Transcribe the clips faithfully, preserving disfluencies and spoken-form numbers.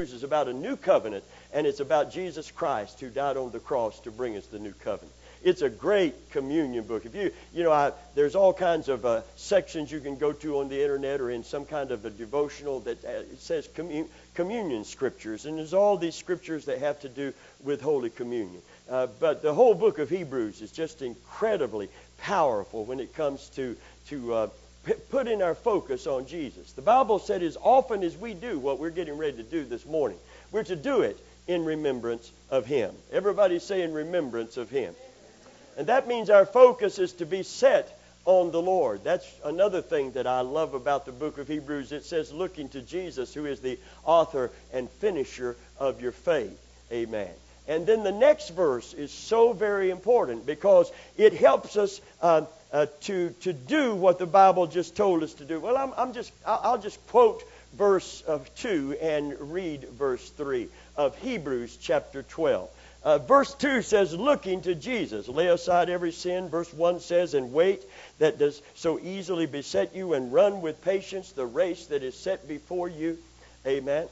Hebrews is about a new covenant, and it's about Jesus Christ who died on the cross to bring us the new covenant. It's a great communion book. If you, you know, I, there's all kinds of uh, sections you can go to on the internet or in some kind of a devotional that uh, it says commun- communion scriptures, and there's all these scriptures that have to do with Holy Communion. Uh, but the whole book of Hebrews is just incredibly powerful when it comes to to uh, p- putting our focus on Jesus. The Bible said, as often as we do what we're getting ready to do this morning, we're to do it in remembrance of Him. Everybody say, in remembrance of Him. And that means our focus is to be set on the Lord. That's another thing that I love about the book of Hebrews. It says, looking to Jesus, who is the author and finisher of your faith. Amen. And then the next verse is so very important because it helps us uh, uh, to to do what the Bible just told us to do. Well, I'm, I'm just I'll just quote verse uh, two and read verse three of Hebrews chapter twelve. Uh, verse two says, looking to Jesus, lay aside every sin. Verse one says, and wait that does so easily beset you, and run with patience the race that is set before you. Amen.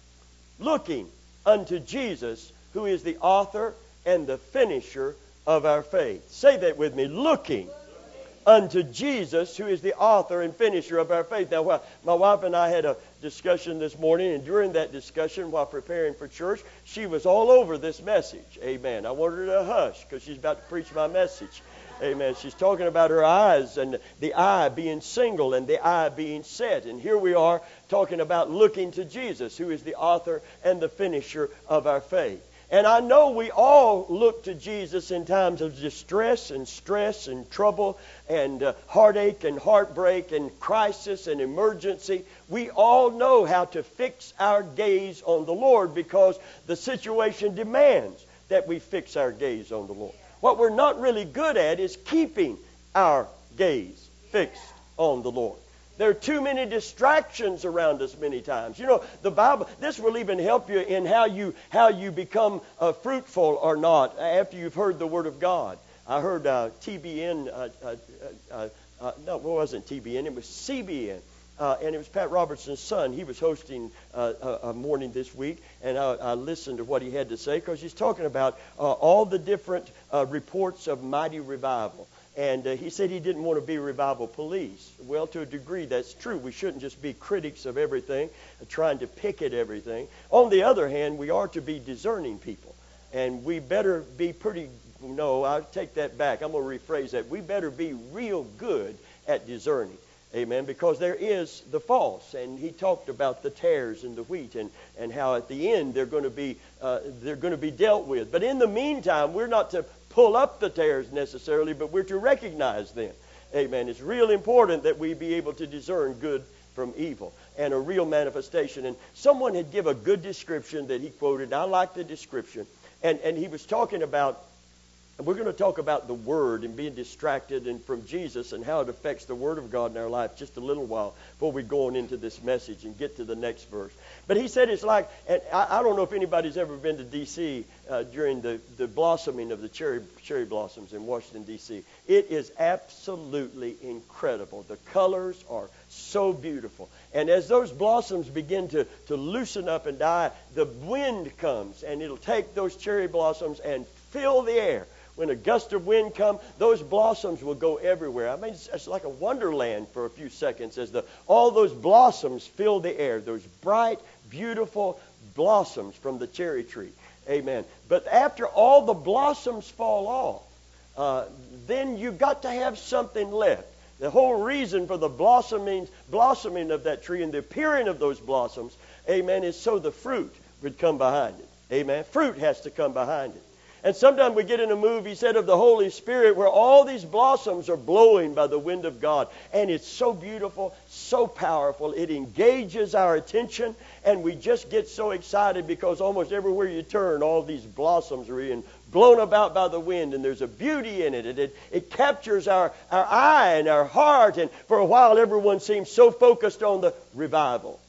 Looking unto Jesus, who is the author and the finisher of our faith. Say that with me. Looking unto Jesus, who is the author and finisher of our faith. Now, while my wife and I had a discussion this morning, and during that discussion, while preparing for church, she was all over this message. Amen. I wanted her to hush because she's about to preach my message. Amen. She's talking about her eyes and the eye being single and the eye being set. And here we are talking about looking to Jesus, who is the author and the finisher of our faith. And I know we all look to Jesus in times of distress and stress and trouble and uh, heartache and heartbreak and crisis and emergency. We all know how to fix our gaze on the Lord because the situation demands that we fix our gaze on the Lord. What we're not really good at is keeping our gaze fixed on the Lord. There are too many distractions around us many times. You know, the Bible, this will even help you in how you how you become uh, fruitful or not after you've heard the Word of God. I heard uh, T B N, uh, uh, uh, uh, no, it wasn't T B N, it was C B N. Uh, and it was Pat Robertson's son. He was hosting uh, a, a morning this week, and I, I listened to what he had to say because he's talking about uh, all the different uh, reports of mighty revival. And uh, he said he didn't want to be revival police. Well, to a degree, that's true. We shouldn't just be critics of everything, uh, trying to pick at everything. On the other hand, we are to be discerning people. And we better be pretty, no, I'll take that back. I'm going to rephrase that. We better be real good at discerning. Amen. Because there is the false. And he talked about the tares and the wheat and, and how at the end they're going to be uh, they're going to be dealt with. But in the meantime, we're not to pull up the tares necessarily, but we're to recognize them. Amen. It's real important that we be able to discern good from evil and a real manifestation. And someone had given a good description that he quoted. I like the description. And, and he was talking about, and we're going to talk about the Word and being distracted and from Jesus and how it affects the Word of God in our life just a little while before we go on into this message and get to the next verse. But he said it's like, and I, I don't know if anybody's ever been to D C uh, during the, the blossoming of the cherry cherry blossoms in Washington, D C It is absolutely incredible. The colors are so beautiful. And as those blossoms begin to, to loosen up and die, the wind comes and it'll take those cherry blossoms and fill the air. When a gust of wind comes, those blossoms will go everywhere. I mean, it's, it's like a wonderland for a few seconds as the all those blossoms fill the air. Those bright, beautiful blossoms from the cherry tree. Amen. But after all the blossoms fall off, uh, then you've got to have something left. The whole reason for the blossoming, blossoming of that tree and the appearing of those blossoms, amen, is so the fruit would come behind it. Amen. Fruit has to come behind it. And sometimes we get in a movie, said, of the Holy Spirit, where all these blossoms are blowing by the wind of God. And it's so beautiful, so powerful. It engages our attention, and we just get so excited because almost everywhere you turn, all these blossoms are being blown about by the wind, and there's a beauty in it. And it, it captures our, our eye and our heart, and for a while everyone seems so focused on the revival.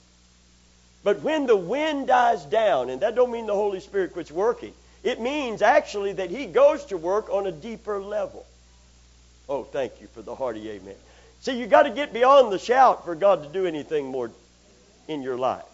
But when the wind dies down, and that don't mean the Holy Spirit quits working, it means actually that He goes to work on a deeper level. Oh, thank you for the hearty amen. See, you got to get beyond the shout for God to do anything more in your life.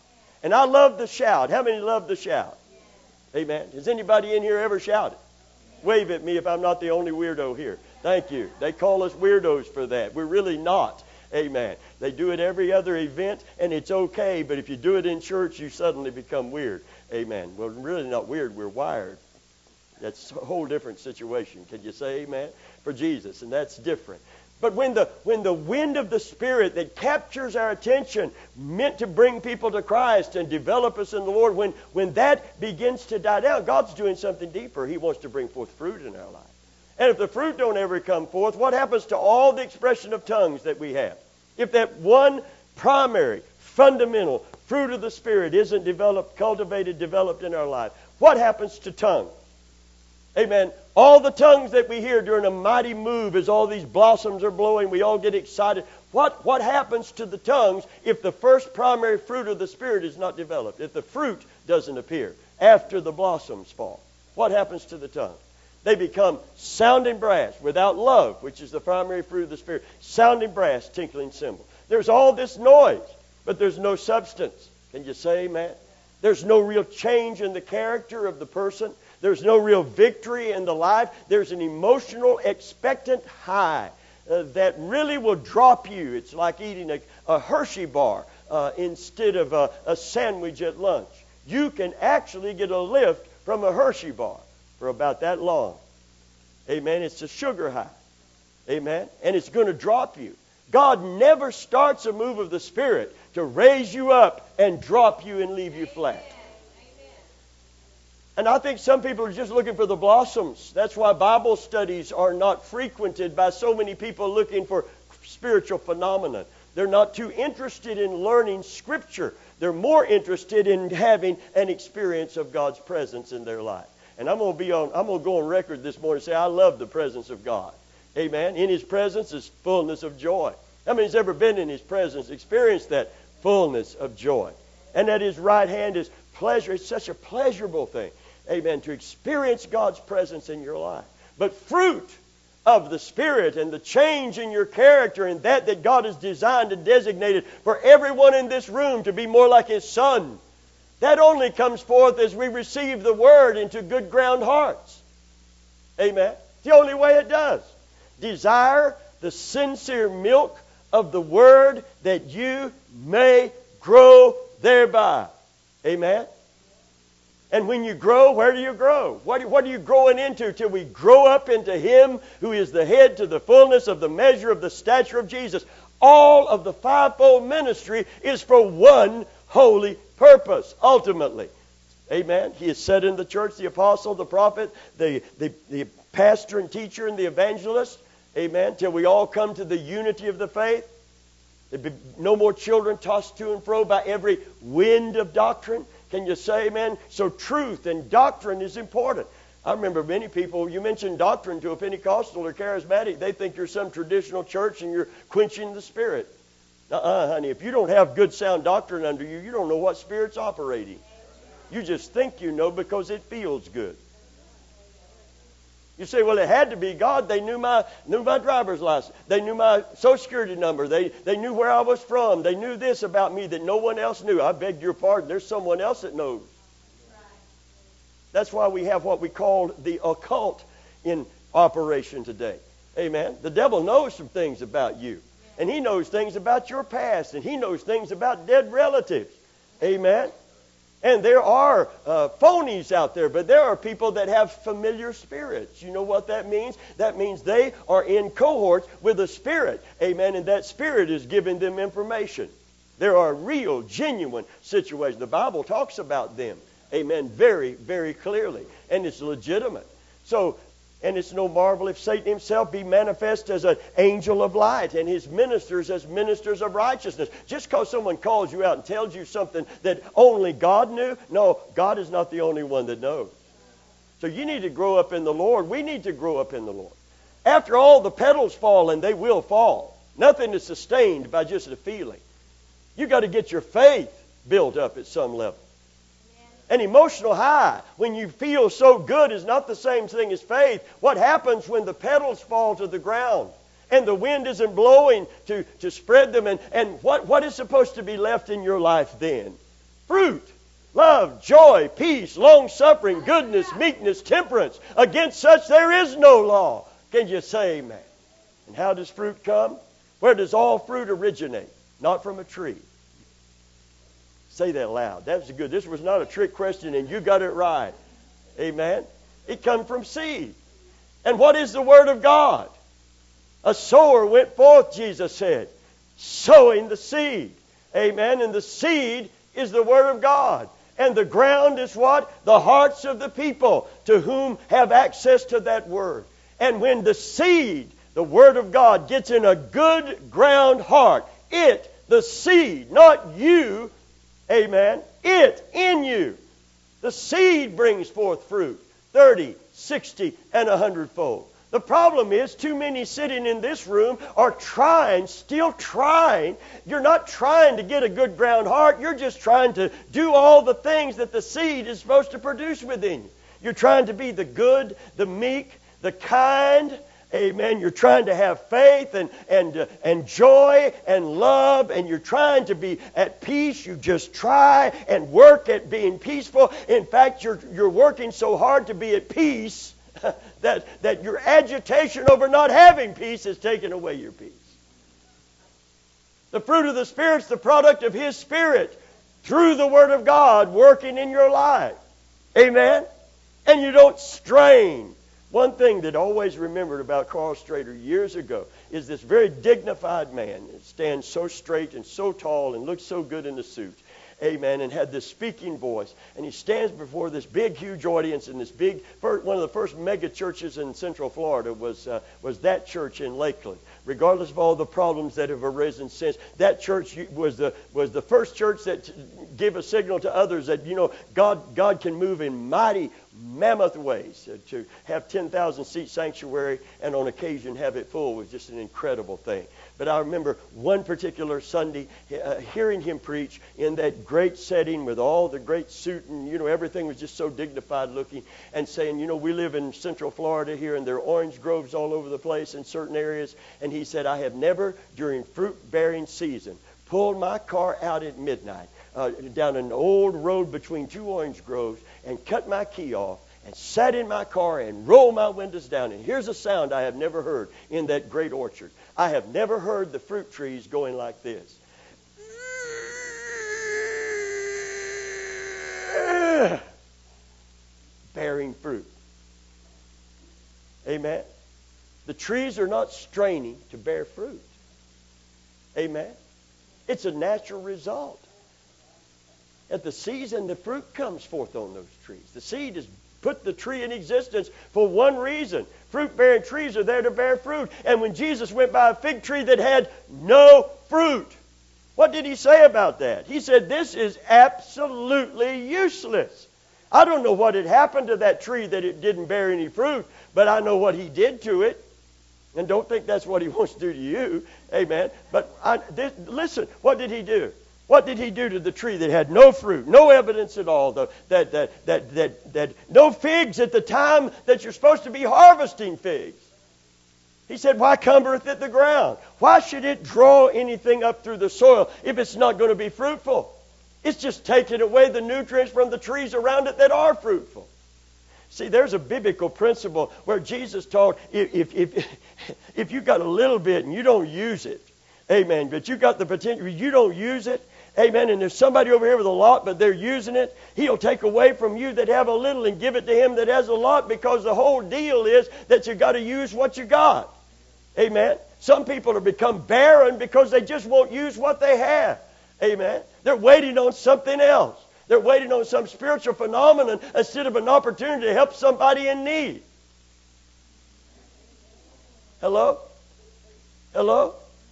And I love the shout. How many love the shout? Amen. Has anybody in here ever shouted? Wave at me if I'm not the only weirdo here. Thank you. They call us weirdos for that. We're really not. Amen. They do it every other event, and it's okay. But if you do it in church, you suddenly become weird. Amen. Well, we're really not weird. We're wired. That's a whole different situation. Can you say amen? For Jesus. And that's different. But when the when the wind of the Spirit that captures our attention, meant to bring people to Christ and develop us in the Lord, when, when that begins to die down, God's doing something deeper. He wants to bring forth fruit in our life. And if the fruit don't ever come forth, what happens to all the expression of tongues that we have? If that one primary, fundamental fruit of the Spirit isn't developed, cultivated, developed in our life, what happens to tongues? Amen. All the tongues that we hear during a mighty move as all these blossoms are blowing, we all get excited. What, what happens to the tongues if the first primary fruit of the Spirit is not developed? If the fruit doesn't appear after the blossoms fall? What happens to the tongue? They become sounding brass without love, which is the primary fruit of the Spirit. Sounding brass, tinkling cymbal. There's all this noise, but there's no substance. Can you say amen? There's no real change in the character of the person. There's no real victory in the life. There's an emotional, expectant high uh, that really will drop you. It's like eating a, a Hershey bar uh, instead of a, a sandwich at lunch. You can actually get a lift from a Hershey bar for about that long. Amen. It's a sugar high. Amen. And it's going to drop you. God never starts a move of the Spirit to raise you up and drop you and leave you flat. And I think some people are just looking for the blossoms. That's why Bible studies are not frequented by so many people looking for spiritual phenomena. They're not too interested in learning Scripture. They're more interested in having an experience of God's presence in their life. And I'm going to be on. I'm going to go on record this morning and say I love the presence of God. Amen. In His presence is fullness of joy. How many's ever been in His presence, experienced that fullness of joy? And at His right hand is pleasure. It's such a pleasurable thing. Amen. To experience God's presence in your life. But fruit of the Spirit and the change in your character and that that God has designed and designated for everyone in this room to be more like His Son, that only comes forth as we receive the Word into good ground hearts. Amen. It's the only way it does. Desire the sincere milk of the Word that you may grow thereby. Amen. And when you grow, where do you grow? What, what are you growing into till we grow up into Him who is the head to the fullness of the measure of the stature of Jesus? All of the fivefold ministry is for one holy purpose, ultimately. Amen. He is set in the church, the apostle, the prophet, the, the, the pastor and teacher, and the evangelist. Amen. Till we all come to the unity of the faith. There be no more children tossed to and fro by every wind of doctrine. Can you say amen? So truth and doctrine is important. I remember many people, you mention doctrine to a Pentecostal or charismatic, they think you're some traditional church and you're quenching the Spirit. Uh-uh, honey, if you don't have good sound doctrine under you, you don't know what Spirit's operating. You just think you know because it feels good. You say, well, it had to be God. They knew my knew my driver's license. They knew my Social Security number. They, they knew where I was from. They knew this about me that no one else knew. I beg your pardon. There's someone else that knows. That's why we have what we call the occult in operation today. Amen. The devil knows some things about you. And he knows things about your past. And he knows things about dead relatives. Amen. And there are uh, phonies out there, but there are people that have familiar spirits. You know what that means? That means they are in cohorts with a spirit. Amen. And that spirit is giving them information. There are real, genuine situations. The Bible talks about them. Amen. Very, very clearly. And it's legitimate. So, and it's no marvel if Satan himself be manifest as an angel of light and his ministers as ministers of righteousness. Just because someone calls you out and tells you something that only God knew, no, God is not the only one that knows. So you need to grow up in the Lord. We need to grow up in the Lord. After all, the petals fall, and they will fall. Nothing is sustained by just a feeling. You've got to get your faith built up at some level. An emotional high, when you feel so good, is not the same thing as faith. What happens when the petals fall to the ground and the wind isn't blowing to, to spread them? And, and what, what is supposed to be left in your life then? Fruit. Love, joy, peace, long-suffering, goodness, meekness, temperance. Against such there is no law. Can you say amen? And how does fruit come? Where does all fruit originate? Not from a tree. Say that loud. That was good. This was not a trick question, and you got it right. Amen. It comes from seed. And what is the Word of God? A sower went forth, Jesus said, sowing the seed. Amen. And the seed is the Word of God. And the ground is what? The hearts of the people to whom have access to that Word. And when the seed, the Word of God, gets in a good ground heart, it, the seed, not you, amen, it in you, the seed brings forth fruit, thirty, sixty, and a hundredfold. The problem is too many sitting in this room are trying, still trying. You're not trying to get a good ground heart. You're just trying to do all the things that the seed is supposed to produce within you. You're trying to be the good, the meek, the kind. Amen. You're trying to have faith and and uh, and joy and love, and you're trying to be at peace. You just try and work at being peaceful. In fact, you're you're working so hard to be at peace that that your agitation over not having peace has taken away your peace. The fruit of the Spirit's the product of His Spirit through the Word of God working in your life. Amen. And you don't strain. One thing that I always remembered about Carl Strader years ago is this very dignified man that stands so straight and so tall and looks so good in the suit. Amen. And had this speaking voice. And he stands before this big, huge audience in this big, one of the first mega churches in Central Florida was uh, was that church in Lakeland. Regardless of all the problems that have arisen since, that church was the was the first church that gave a signal to others that, you know, God God can move in mighty, mammoth ways. Uh, to have ten thousand seat sanctuary and on occasion have it full was just an incredible thing. But I remember one particular Sunday uh, hearing him preach in that great setting with all the great suit and, you know, everything was just so dignified looking, and saying, you know, we live in Central Florida here and there are orange groves all over the place in certain areas. And he said, I have never during fruit-bearing season pulled my car out at midnight uh, down an old road between two orange groves and cut my key off and sat in my car and rolled my windows down. And here's a sound I have never heard in that great orchard. I have never heard the fruit trees going like this. Bearing fruit. Amen. The trees are not straining to bear fruit. Amen. It's a natural result. At the season, the fruit comes forth on those trees. The seed is put the tree in existence for one reason. Fruit-bearing trees are there to bear fruit. And when Jesus went by a fig tree that had no fruit, what did He say about that? He said, this is absolutely useless. I don't know what had happened to that tree that it didn't bear any fruit, but I know what He did to it. And don't think that's what He wants to do to you. Amen. But I, this, listen, what did He do? What did He do to the tree that had no fruit, no evidence at all, the, that, that, that, that, that no figs at the time that you're supposed to be harvesting figs? He said, why cumbereth it the ground? Why should it draw anything up through the soil if it's not going to be fruitful? It's just taking away the nutrients from the trees around it that are fruitful. See, there's a biblical principle where Jesus taught if, if, if, if you've got a little bit and you don't use it, amen, but you've got the potential, you don't use it, amen, and there's somebody over here with a lot, but they're using it, He'll take away from you that have a little and give it to him that has a lot, because the whole deal is that you've got to use what you got. Amen. Some people have become barren because they just won't use what they have. Amen. They're waiting on something else. They're waiting on some spiritual phenomenon instead of an opportunity to help somebody in need. Hello? Hello?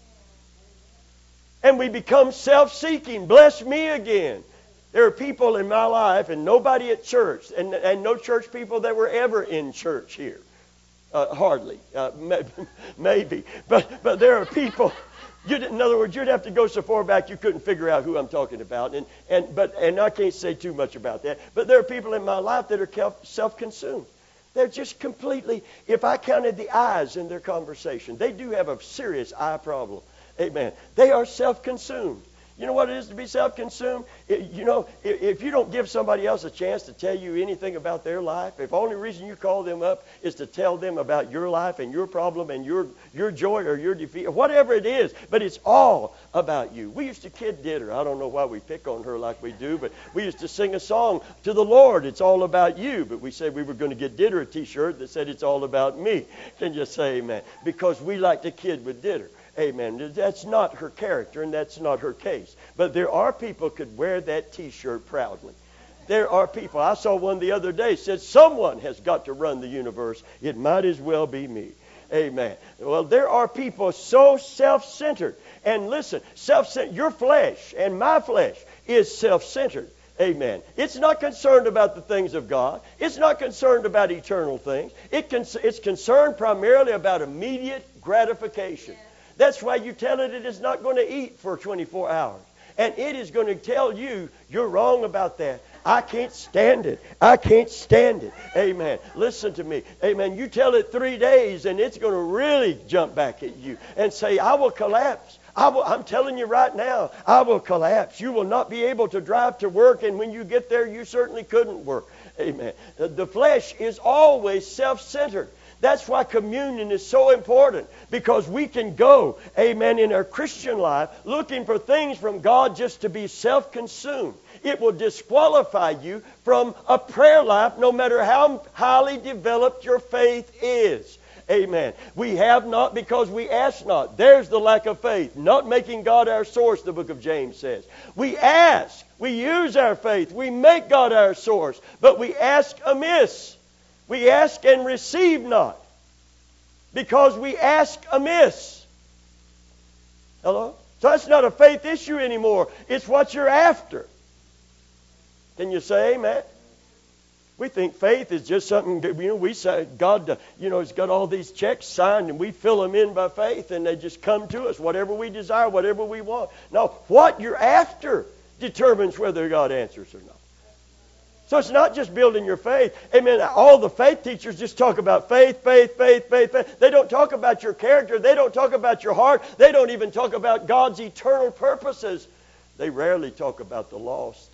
And we become self-seeking. Bless me again. There are people in my life and nobody at church, and, and no church people that were ever in church here. Uh, hardly. Uh, maybe. But but there are people, you'd, in other words, you'd have to go so far back you couldn't figure out who I'm talking about. And, and, but, and I can't say too much about that. But there are people in my life that are self-consumed. They're just completely, if I counted the eyes in their conversation, they do have a serious eye problem. Amen. They are self-consumed. You know what it is to be self-consumed? It, you know, if, if you don't give somebody else a chance to tell you anything about their life, if the only reason you call them up is to tell them about your life and your problem and your your joy or your defeat, or whatever it is, but it's all about you. We used to kid Ditter. I don't know why we pick on her like we do, but we used to sing a song to the Lord, it's all about you. But we said we were going to get Ditter a t-shirt that said it's all about me. Can you say amen? Because we like to kid with Ditter. Amen. That's not her character, and that's not her case. But there are people who could wear that T-shirt proudly. There are people. I saw one the other day said, someone has got to run the universe. It might as well be me. Amen. Well, there are people so self-centered. And listen, self-centered, your flesh and my flesh is self-centered. Amen. It's not concerned about the things of God. It's not concerned about eternal things. It con- it's concerned primarily about immediate gratification. That's why you tell it it is not going to eat for twenty-four hours. And it is going to tell you, you're wrong about that. I can't stand it. I can't stand it. Amen. Listen to me. Amen. You tell it three days and it's going to really jump back at you and say, I will collapse. I will, I'm telling you right now, I will collapse. You will not be able to drive to work, and when you get there, you certainly couldn't work. Amen. The flesh is always self-centered. That's why communion is so important, because we can go, amen, in our Christian life looking for things from God just to be self-consumed. It will disqualify you from a prayer life no matter how highly developed your faith is. Amen. We have not because we ask not. There's the lack of faith. Not making God our source, the book of James says. We ask. We use our faith. We make God our source. But we ask amiss. We ask and receive not, because we ask amiss. Hello? So that's not a faith issue anymore. It's what you're after. Can you say amen? We think faith is just something, you know, we say God, you know, has got all these checks signed and we fill them in by faith and they just come to us, whatever we desire, whatever we want. No, what you're after determines whether God answers or not. So it's not just building your faith. Amen. All the faith teachers just talk about faith, faith, faith, faith, faith. They don't talk about your character. They don't talk about your heart. They don't even talk about God's eternal purposes. They rarely talk about the lost,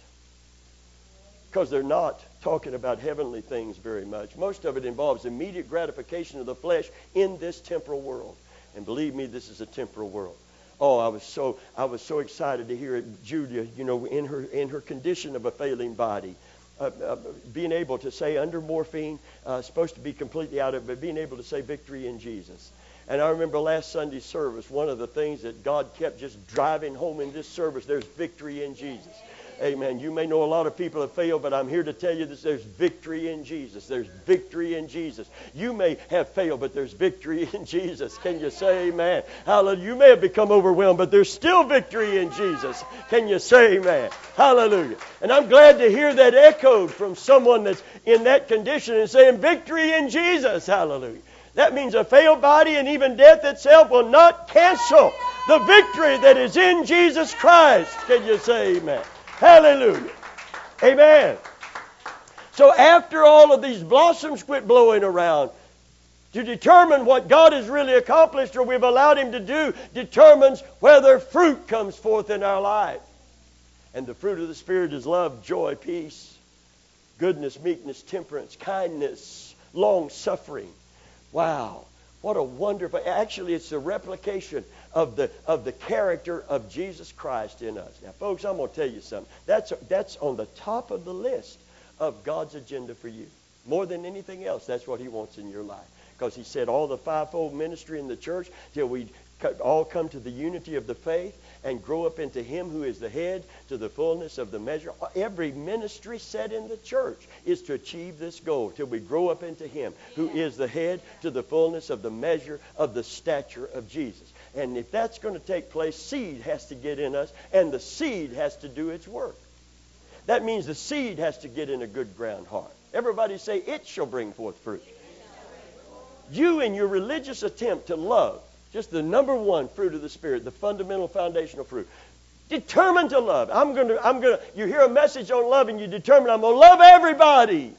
because they're not talking about heavenly things very much. Most of it involves immediate gratification of the flesh in this temporal world. And believe me, this is a temporal world. Oh, I was so I was so excited to hear it, Julia, you know, in her in her condition of a failing body. Uh, uh, being able to say under morphine, uh, supposed to be completely out of it, but being able to say victory in Jesus. And I remember last Sunday's service, one of the things that God kept just driving home in this service, there's victory in Jesus. Amen. You may know a lot of people have failed, but I'm here to tell you that there's victory in Jesus. There's victory in Jesus. You may have failed, but there's victory in Jesus. Can you say amen? Hallelujah. You may have become overwhelmed, but there's still victory in Jesus. Can you say amen? Hallelujah. And I'm glad to hear that echoed from someone that's in that condition and saying victory in Jesus. Hallelujah. That means a failed body and even death itself will not cancel the victory that is in Jesus Christ. Can you say amen? Hallelujah. Amen. So after all of these blossoms quit blowing around, to determine what God has really accomplished or we've allowed Him to do determines whether fruit comes forth in our life. And the fruit of the Spirit is love, joy, peace, goodness, meekness, temperance, kindness, long-suffering. Wow. What a wonderful... Actually, it's a replication of the of the character of Jesus Christ in us. Now, folks, I'm going to tell you something. That's, that's on the top of the list of God's agenda for you. More than anything else, that's what He wants in your life. Because He said all the fivefold ministry in the church till we all come to the unity of the faith and grow up into Him who is the head, to the fullness of the measure. Every ministry set in the church is to achieve this goal, till we grow up into Him who is the head, to the fullness of the measure of the stature of Jesus. And if that's going to take place, seed has to get in us, and the seed has to do its work. That means the seed has to get in a good ground heart. Everybody say, it shall bring forth fruit. You, in your religious attempt to love, just the number one fruit of the Spirit, the fundamental foundational fruit, determined to love. I'm going to, I'm going to, you hear a message on love and you determine I'm going to love everybody.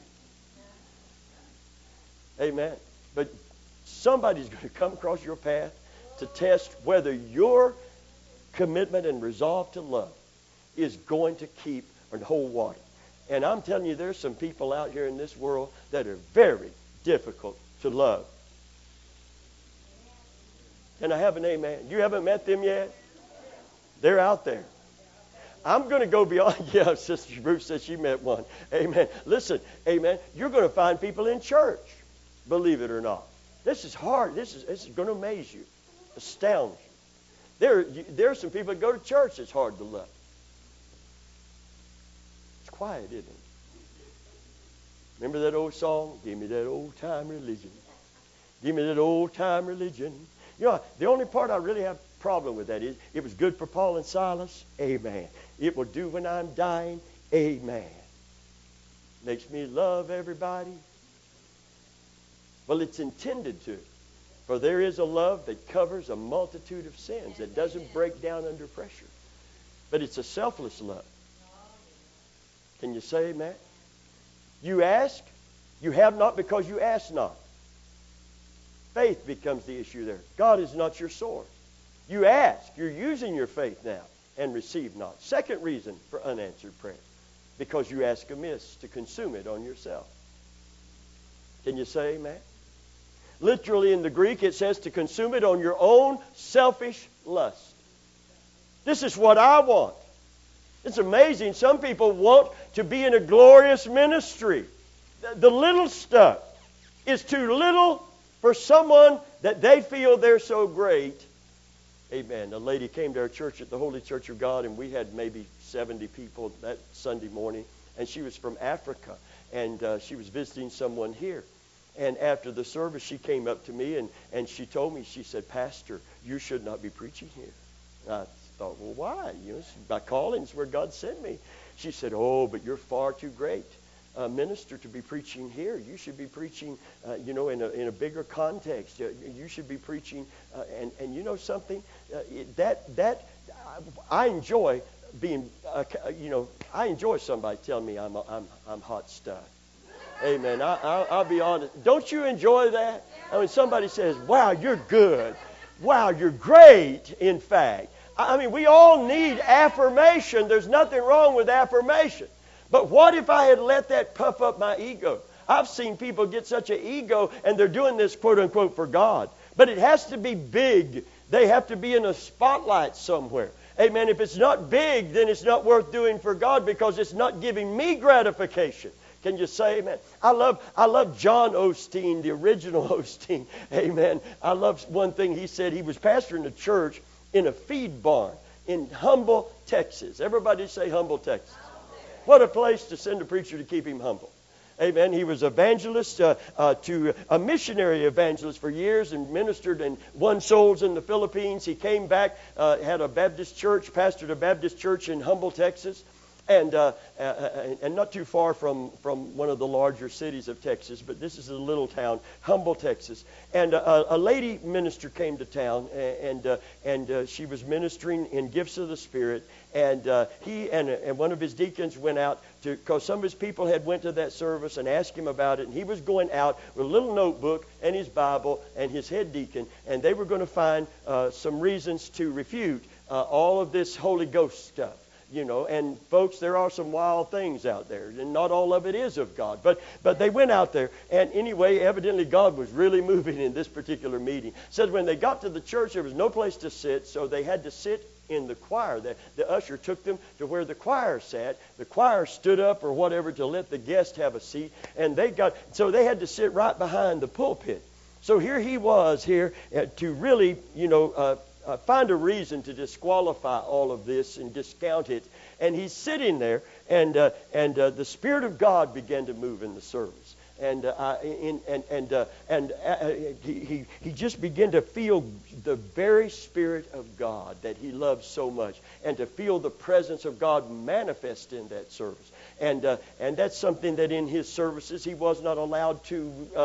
Amen. But somebody's going to come across your path to test whether your commitment and resolve to love is going to keep and hold water. And I'm telling you, there's some people out here in this world that are very difficult to love. Can I have an amen? You haven't met them yet? They're out there. I'm going to go beyond. Yeah, Sister Bruce said she met one. Amen. Listen, amen. You're going to find people in church, believe it or not. This is hard. This is, this is going to amaze you, astound you. There, there are some people that go to church that's hard to love. It's quiet, isn't it? Remember that old song? Give me that old-time religion. Give me that old-time religion. You know, the only part I really have a problem with that is it was good for Paul and Silas. Amen. It will do when I'm dying. Amen. Makes me love everybody. Well, it's intended to. For there is a love that covers a multitude of sins, that doesn't break down under pressure. But it's a selfless love. Can you say amen? You ask, you have not because you ask not. Faith becomes the issue there. God is not your source. You ask, you're using your faith now, and receive not. Second reason for unanswered prayer, because you ask amiss to consume it on yourself. Can you say amen? Literally in the Greek it says to consume it on your own selfish lust. This is what I want. It's amazing. Some people want to be in a glorious ministry. The little stuff is too little for someone that they feel they're so great. Amen. A lady came to our church at the Holy Church of God, and we had maybe seventy people that Sunday morning. And she was from Africa, and uh, she was visiting someone here. And after the service, she came up to me, and, and she told me, she said, Pastor, you should not be preaching here. And I thought, well, why? You know, my calling is where God sent me. She said, oh, but you're far too great a minister to be preaching here. You should be preaching, uh, you know, in a, in a bigger context. Uh, you should be preaching, uh, and, and you know something? Uh, it, that, that, I enjoy being, uh, you know, I enjoy somebody telling me I'm, I'm, I'm hot stuff. Amen. I, I'll, I'll be honest. Don't you enjoy that? I mean, somebody says, wow, you're good. Wow, you're great, in fact. I mean, we all need affirmation. There's nothing wrong with affirmation. But what if I had let that puff up my ego? I've seen people get such an ego, and they're doing this, quote unquote, for God. But it has to be big. They have to be in a spotlight somewhere. Amen. If it's not big, then it's not worth doing for God, because it's not giving me gratification. Can you say amen? I love I love John Osteen, the original Osteen. Amen. I love one thing he said. He was pastoring a church in a feed barn in Humble, Texas. Everybody say Humble, Texas. What a place to send a preacher to keep him humble. Amen. He was evangelist uh, uh, to a missionary evangelist for years, and ministered and won souls in the Philippines. He came back, uh, had a Baptist church, pastored a Baptist church in Humble, Texas. And uh, uh, and not too far from, from one of the larger cities of Texas, but this is a little town, Humble, Texas. And uh, a lady minister came to town, and uh, and uh, she was ministering in gifts of the Spirit. And uh, he and, and one of his deacons went out to, because some of his people had went to that service and asked him about it. And he was going out with a little notebook and his Bible and his head deacon, and they were going to find uh, some reasons to refute uh, all of this Holy Ghost stuff. You know, and folks, there are some wild things out there, and not all of it is of God. But but they went out there, and anyway, evidently God was really moving in this particular meeting. Said when they got to the church, there was no place to sit, so they had to sit in the choir. The, the usher took them to where the choir sat. The choir stood up or whatever to let the guest have a seat, and they got so they had to sit right behind the pulpit. So here he was here uh, to really, you know. Uh, Uh, find a reason to disqualify all of this and discount it. And he's sitting there, and uh, and uh, the Spirit of God began to move in the service. And uh, in, and and uh, and uh, he he just began to feel the very Spirit of God that he loves so much, and to feel the presence of God manifest in that service. And uh, and that's something that in his services he was not allowed to uh,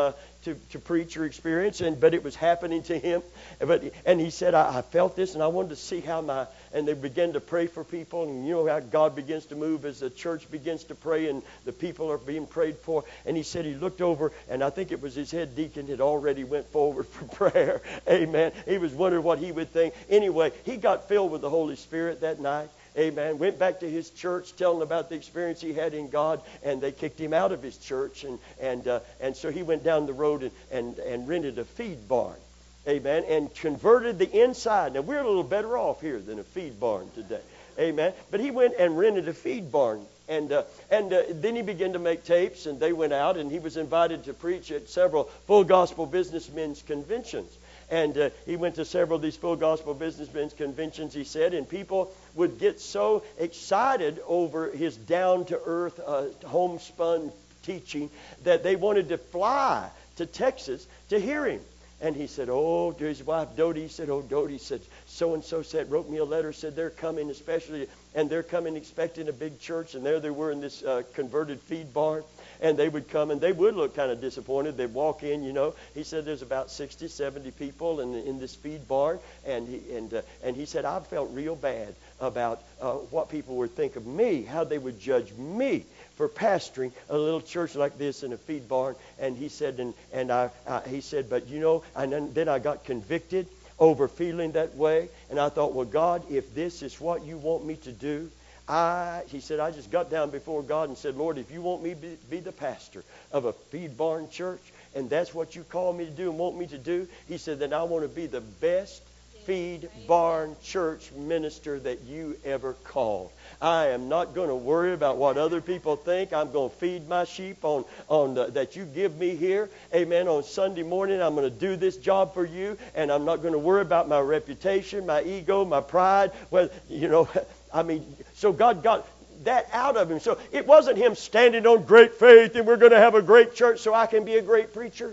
to, to preach or experience, and but it was happening to him. But and he said, I, I felt this, and I wanted to see how my. And they began to pray for people, and you know how God begins to move as the church begins to pray, and the people are being prayed for. And he said he looked over, and I think it was his head deacon had already went forward for prayer. Amen. He was wondering what he would think. Anyway, he got filled with the Holy Spirit that night. Amen. Went back to his church, telling about the experience he had in God, and they kicked him out of his church, and and uh, and so he went down the road and, and and rented a feed barn. Amen. And converted the inside. Now we're a little better off here than a feed barn today. Amen. But he went and rented a feed barn, and uh, and uh, then he began to make tapes, and they went out, and he was invited to preach at several Full Gospel Businessmen's conventions. And uh, he went to several of these Full Gospel Businessmen's conventions, he said, and people would get so excited over his down-to-earth, uh, homespun teaching that they wanted to fly to Texas to hear him. And he said, oh, to his wife, Dodie, he said, oh, Dodie said, so-and-so said, wrote me a letter, said they're coming especially, and they're coming expecting a big church, and there they were in this uh, converted feed barn. And they would come, and they would look kind of disappointed. They'd walk in, you know. He said there's about sixty, seventy people in, in this feed barn. And he, and, uh, and he said, I felt real bad about uh, what people would think of me, how they would judge me for pastoring a little church like this in a feed barn. And he said, and, and I, I, he said, but, you know, and then, then I got convicted over feeling that way. And I thought, well, God, if this is what you want me to do, I, he said, I just got down before God and said, Lord, if you want me to be, be the pastor of a feed barn church, and that's what you call me to do and want me to do, he said, then I want to be the best feed barn church minister that you ever called. I am not going to worry about what other people think. I'm going to feed my sheep on, on the, that you give me here. Amen. On Sunday morning, I'm going to do this job for you, and I'm not going to worry about my reputation, my ego, my pride. Well, you know, I mean, so God got that out of him. So it wasn't him standing on great faith and we're going to have a great church so I can be a great preacher.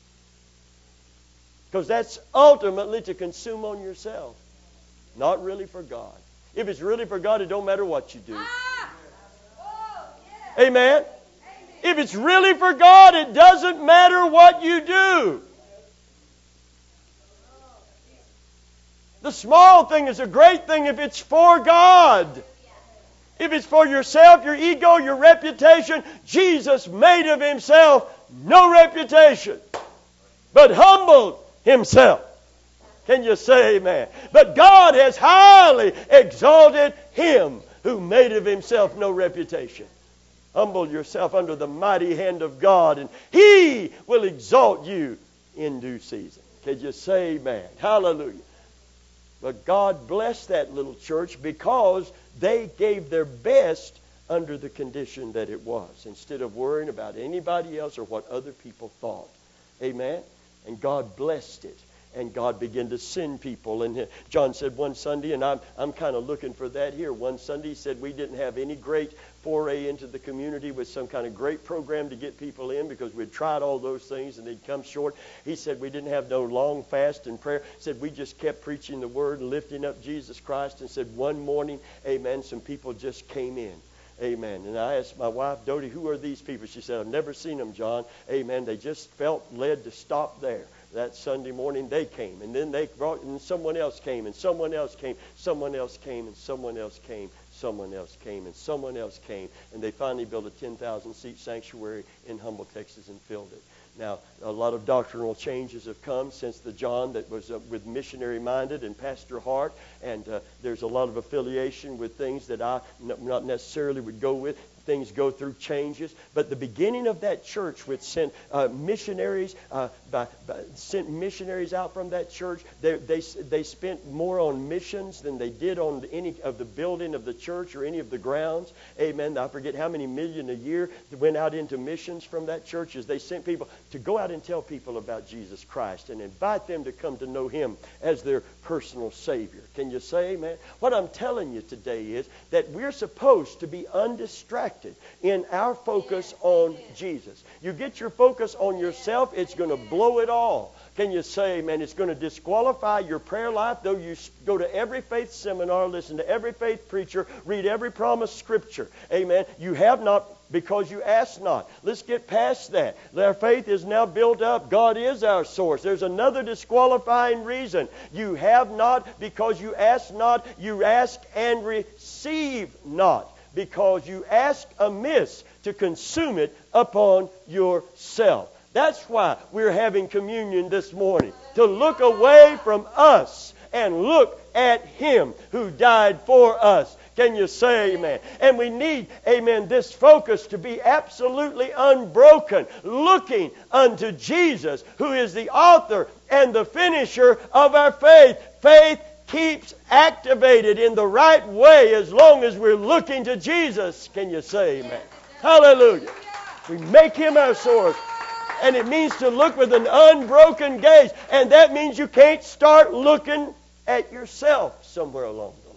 Because that's ultimately to consume on yourself. Not really for God. If it's really for God, it don't matter what you do. Amen? If it's really for God, it doesn't matter what you do. The small thing is a great thing if it's for God. If it's for yourself, your ego, your reputation, Jesus made of himself no reputation, but humbled himself. Can you say amen? But God has highly exalted him who made of himself no reputation. Humble yourself under the mighty hand of God, and he will exalt you in due season. Can you say amen? Hallelujah. But God blessed that little church because they gave their best under the condition that it was, instead of worrying about anybody else or what other people thought. Amen? And God blessed it. And God began to send people. And John said one Sunday, and I'm, I'm kind of looking for that here. One Sunday he said we didn't have any great foray into the community with some kind of great program to get people in because we'd tried all those things and they'd come short. He said we didn't have no long fast and prayer. He said we just kept preaching the word and lifting up Jesus Christ. And said one morning, amen, some people just came in. Amen. And I asked my wife, Dodie, who are these people? She said, I've never seen them, John. Amen. They just felt led to stop there. That Sunday morning they came, and then they brought, and someone else came, and someone else came, someone else came, and someone else came, someone else came, and someone else came, and they finally built a ten thousand seat sanctuary in Humble, Texas, and filled it. Now, a lot of doctrinal changes have come since the John that was uh, with missionary minded and Pastor Hart, and uh, there's a lot of affiliation with things that I n- not necessarily would go with. Things go through changes, but the beginning of that church, which sent uh, missionaries, uh, by, by, sent missionaries out from that church. They, they they spent more on missions than they did on any of the building of the church or any of the grounds. Amen. I forget how many million a year that went out into missions from that church as they sent people to go out and tell people about Jesus Christ and invite them to come to know Him as their personal Savior. Can you say amen? What I'm telling you today is that we're supposed to be undistracted in our focus on Jesus. You get your focus on yourself, it's going to blow it all. Can you say amen? It's going to disqualify your prayer life, though you go to every faith seminar, listen to every faith preacher, read every promised scripture. Amen. You have not because you ask not. Let's get past that. Our faith is now built up. God is our source. There's another disqualifying reason. You have not because you ask not. You ask and receive not because you ask amiss to consume it upon yourself. That's why we're having communion this morning. To look away from us and look at Him who died for us. Can you say amen? And we need, amen, this focus to be absolutely unbroken, looking unto Jesus, who is the author and the finisher of our faith. Faith keeps activated in the right way as long as we're looking to Jesus. Can you say amen? Hallelujah. We make Him our source. And it means to look with an unbroken gaze. And that means you can't start looking at yourself somewhere along the line.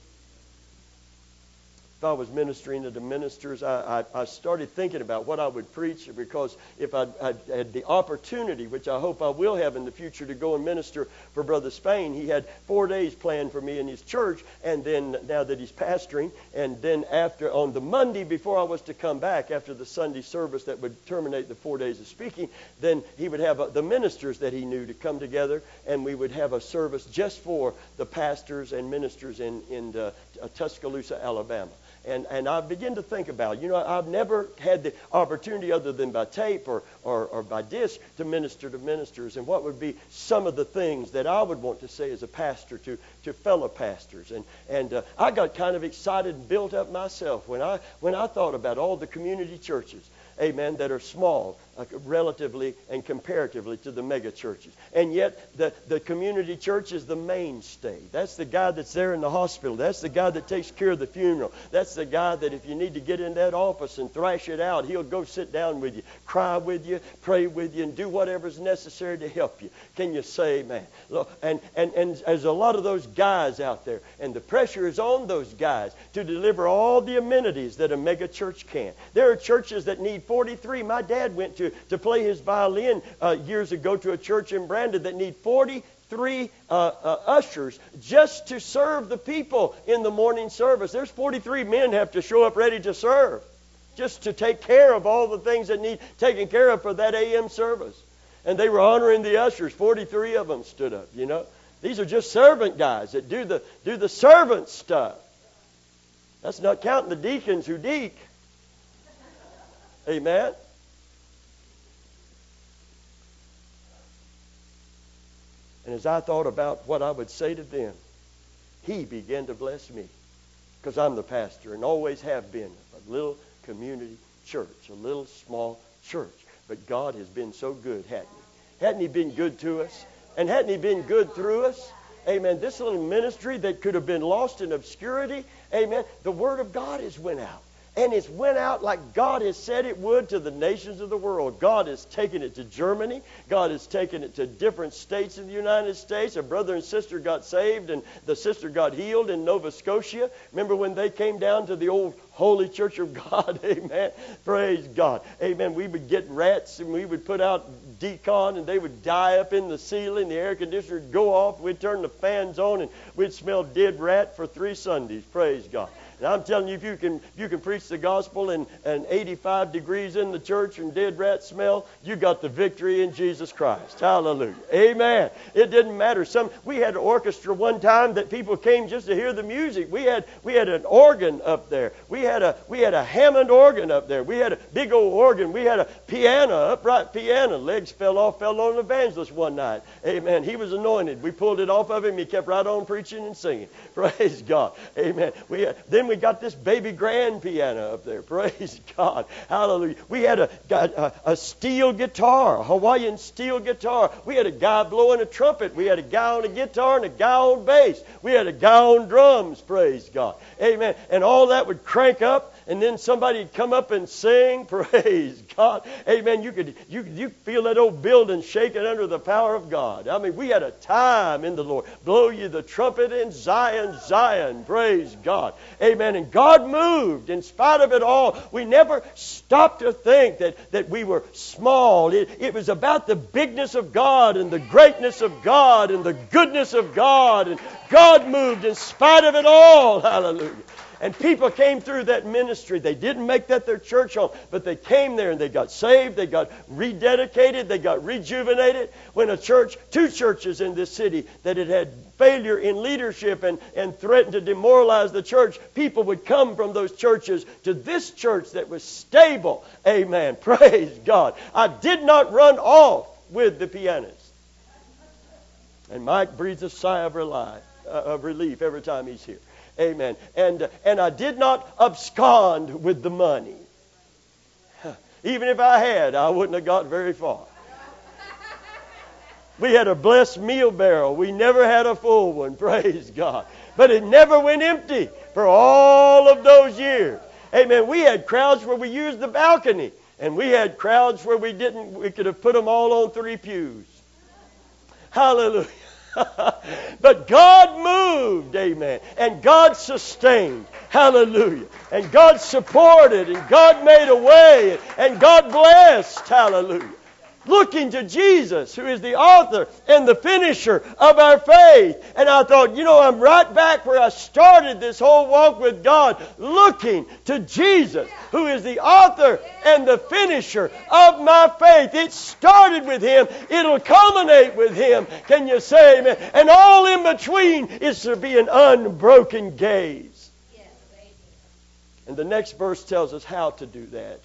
If I was ministering to the ministers, I, I, I started thinking about what I would preach, because if I had the opportunity, which I hope I will have in the future, to go and minister for Brother Spain, he had four days planned for me in his church, and then now that he's pastoring, and then after on the Monday before I was to come back, after the Sunday service that would terminate the four days of speaking, then he would have uh, the ministers that he knew to come together, and we would have a service just for the pastors and ministers in, in uh, Tuscaloosa, Alabama. And and I begin to think about, you know, I've never had the opportunity other than by tape or, or, or by disc to minister to ministers. And what would be some of the things that I would want to say as a pastor to, to fellow pastors. And and uh, I got kind of excited and built up myself when I when I thought about all the community churches, amen, that are small, uh, relatively and comparatively to the mega churches. And yet the, the community church is the mainstay. That's the guy that's there in the hospital. That's the guy that takes care of the funeral. That's the guy that if you need to get in that office and thrash it out, he'll go sit down with you, cry with you, pray with you, and do whatever's necessary to help you. Can you say amen? And, and, and there's a lot of those guys out there, and the pressure is on those guys to deliver all the amenities that a mega church can. There are churches that need forty-three. My dad went to, to play his violin uh, years ago to a church in Brandon that need forty-three uh, uh, ushers just to serve the people in the morning service. There's forty-three men have to show up ready to serve, just to take care of all the things that need taken care of for that A M service. And they were honoring the ushers. forty-three of them stood up, you know. These are just servant guys that do the do the servant stuff. That's not counting the deacons who deek. Amen. And as I thought about what I would say to them, He began to bless me, because I'm the pastor and always have been of a little community church, a little small church. But God has been so good, hadn't He? Hadn't He been good to us? And hadn't He been good through us? Amen. This little ministry that could have been lost in obscurity, amen, the Word of God has went out. And it's went out like God has said it would to the nations of the world. God has taken it to Germany. God has taken it to different states in the United States. A brother and sister got saved, and the sister got healed in Nova Scotia. Remember when they came down to the old Holy Church of God? Amen. Praise God. Amen. We would get rats, and we would put out decon, and they would die up in the ceiling. The air conditioner would go off. We'd turn the fans on, and we'd smell dead rat for three Sundays. Praise God. And I'm telling you, if you can if you can preach the gospel in and eighty-five degrees in the church and dead rat smell, you got the victory in Jesus Christ. Hallelujah. Amen. It didn't matter. Some we had an orchestra one time that people came just to hear the music. We had we had an organ up there. We had a we had a Hammond organ up there. We had a big old organ. We had a piano, upright piano. Legs fell off, fell on an evangelist one night. Amen. He was anointed. We pulled it off of him. He kept right on preaching and singing. Praise God. Amen. We had, then we got this baby grand piano up there. Praise God. Hallelujah. We had a, a, a steel guitar, a Hawaiian steel guitar. We had a guy blowing a trumpet. We had a guy on a guitar and a guy on bass. We had a guy on drums. Praise God. Amen. And all that would crank up, and then somebody'd come up and sing. Praise God. Amen. You could you you feel that old building shaking under the power of God. I mean, we had a time in the Lord. Blow you the trumpet in Zion, Zion. Praise God. Amen. And God moved in spite of it all. We never stopped to think that, that we were small. It, it was about the bigness of God and the greatness of God and the goodness of God. And God moved in spite of it all. Hallelujah. And people came through that ministry. They didn't make that their church home, but they came there and they got saved. They got rededicated. They got rejuvenated. When a church, two churches in this city that had had failure in leadership and, and threatened to demoralize the church, people would come from those churches to this church that was stable. Amen. Praise God. I did not run off with the pianist. And Mike breathes a sigh of relief, uh, of relief every time he's here. Amen. And, and I did not abscond with the money. Even if I had, I wouldn't have got very far. We had a blessed meal barrel. We never had a full one. Praise God. But it never went empty for all of those years. Amen. We had crowds where we used the balcony. And we had crowds where we didn't. We could have put them all on three pews. Hallelujah. But God moved, amen, and God sustained, hallelujah, and God supported, and God made a way, and God blessed, hallelujah. Looking to Jesus, who is the author and the finisher of our faith. And I thought, you know, I'm right back where I started this whole walk with God, looking to Jesus, who is the author and the finisher of my faith. It started with Him. It'll culminate with Him. Can you say amen? And all in between is to be an unbroken gaze. And the next verse tells us how to do that.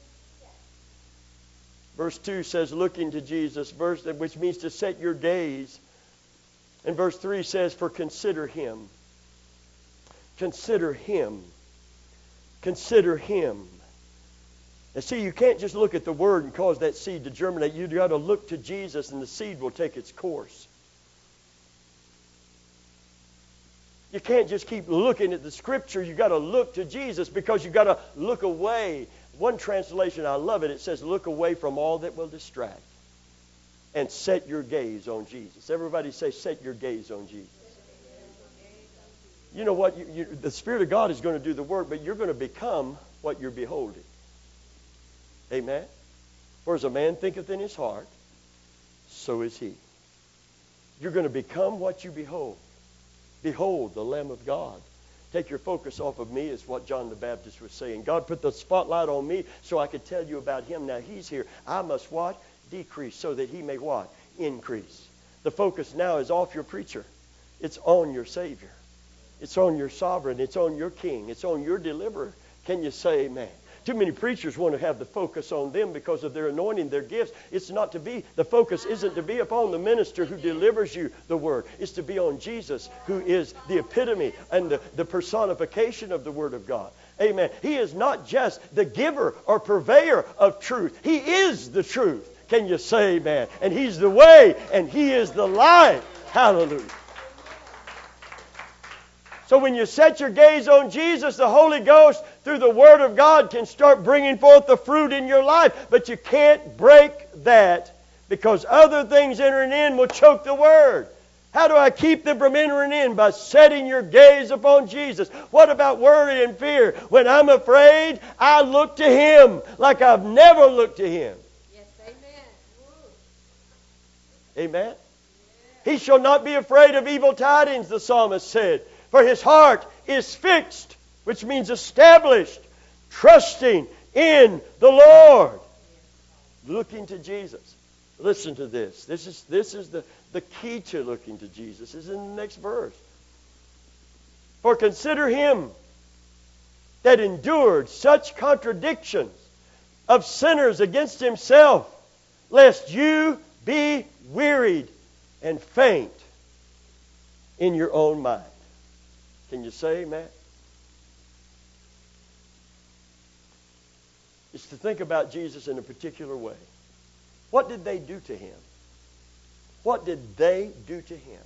Verse two says, looking to Jesus, verse which means to set your gaze. And verse three says, for consider Him. Consider Him. Consider Him. And see, you can't just look at the Word and cause that seed to germinate. You've got to look to Jesus and the seed will take its course. You can't just keep looking at the Scripture. You've got to look to Jesus because you've got to look away. One translation, I love it, it says, look away from all that will distract and set your gaze on Jesus. Everybody say, set your gaze on Jesus. You know what? You, you, the Spirit of God is going to do the work, but you're going to become what you're beholding. Amen? For as a man thinketh in his heart, so is he. You're going to become what you behold. Behold the Lamb of God. Take your focus off of me is what John the Baptist was saying. God put the spotlight on me so I could tell you about Him. Now He's here. I must what? Decrease so that He may what? Increase. The focus now is off your preacher. It's on your Savior. It's on your sovereign. It's on your King. It's on your deliverer. Can you say amen? Too many preachers want to have the focus on them because of their anointing, their gifts. It's not to be, the focus isn't to be upon the minister who delivers you the word. It's to be on Jesus, who is the epitome and the, the personification of the Word of God. Amen. He is not just the giver or purveyor of truth. He is the truth. Can you say amen? And He's the way and He is the life. Hallelujah. So when you set your gaze on Jesus, the Holy Ghost, through the Word of God, can start bringing forth the fruit in your life. But you can't break that because other things entering in will choke the Word. How do I keep them from entering in? By setting your gaze upon Jesus. What about worry and fear? When I'm afraid, I look to Him like I've never looked to Him. Yes, amen. Amen? He shall not be afraid of evil tidings, the psalmist said. For his heart is fixed, which means established, trusting in the Lord. Looking to Jesus. Listen to this. This is, this is the, the key to looking to Jesus. Is in the next verse. For consider Him that endured such contradictions of sinners against Himself, lest you be wearied and faint in your own mind. Can you say amen? It's to think about Jesus in a particular way. What did they do to Him? What did they do to Him?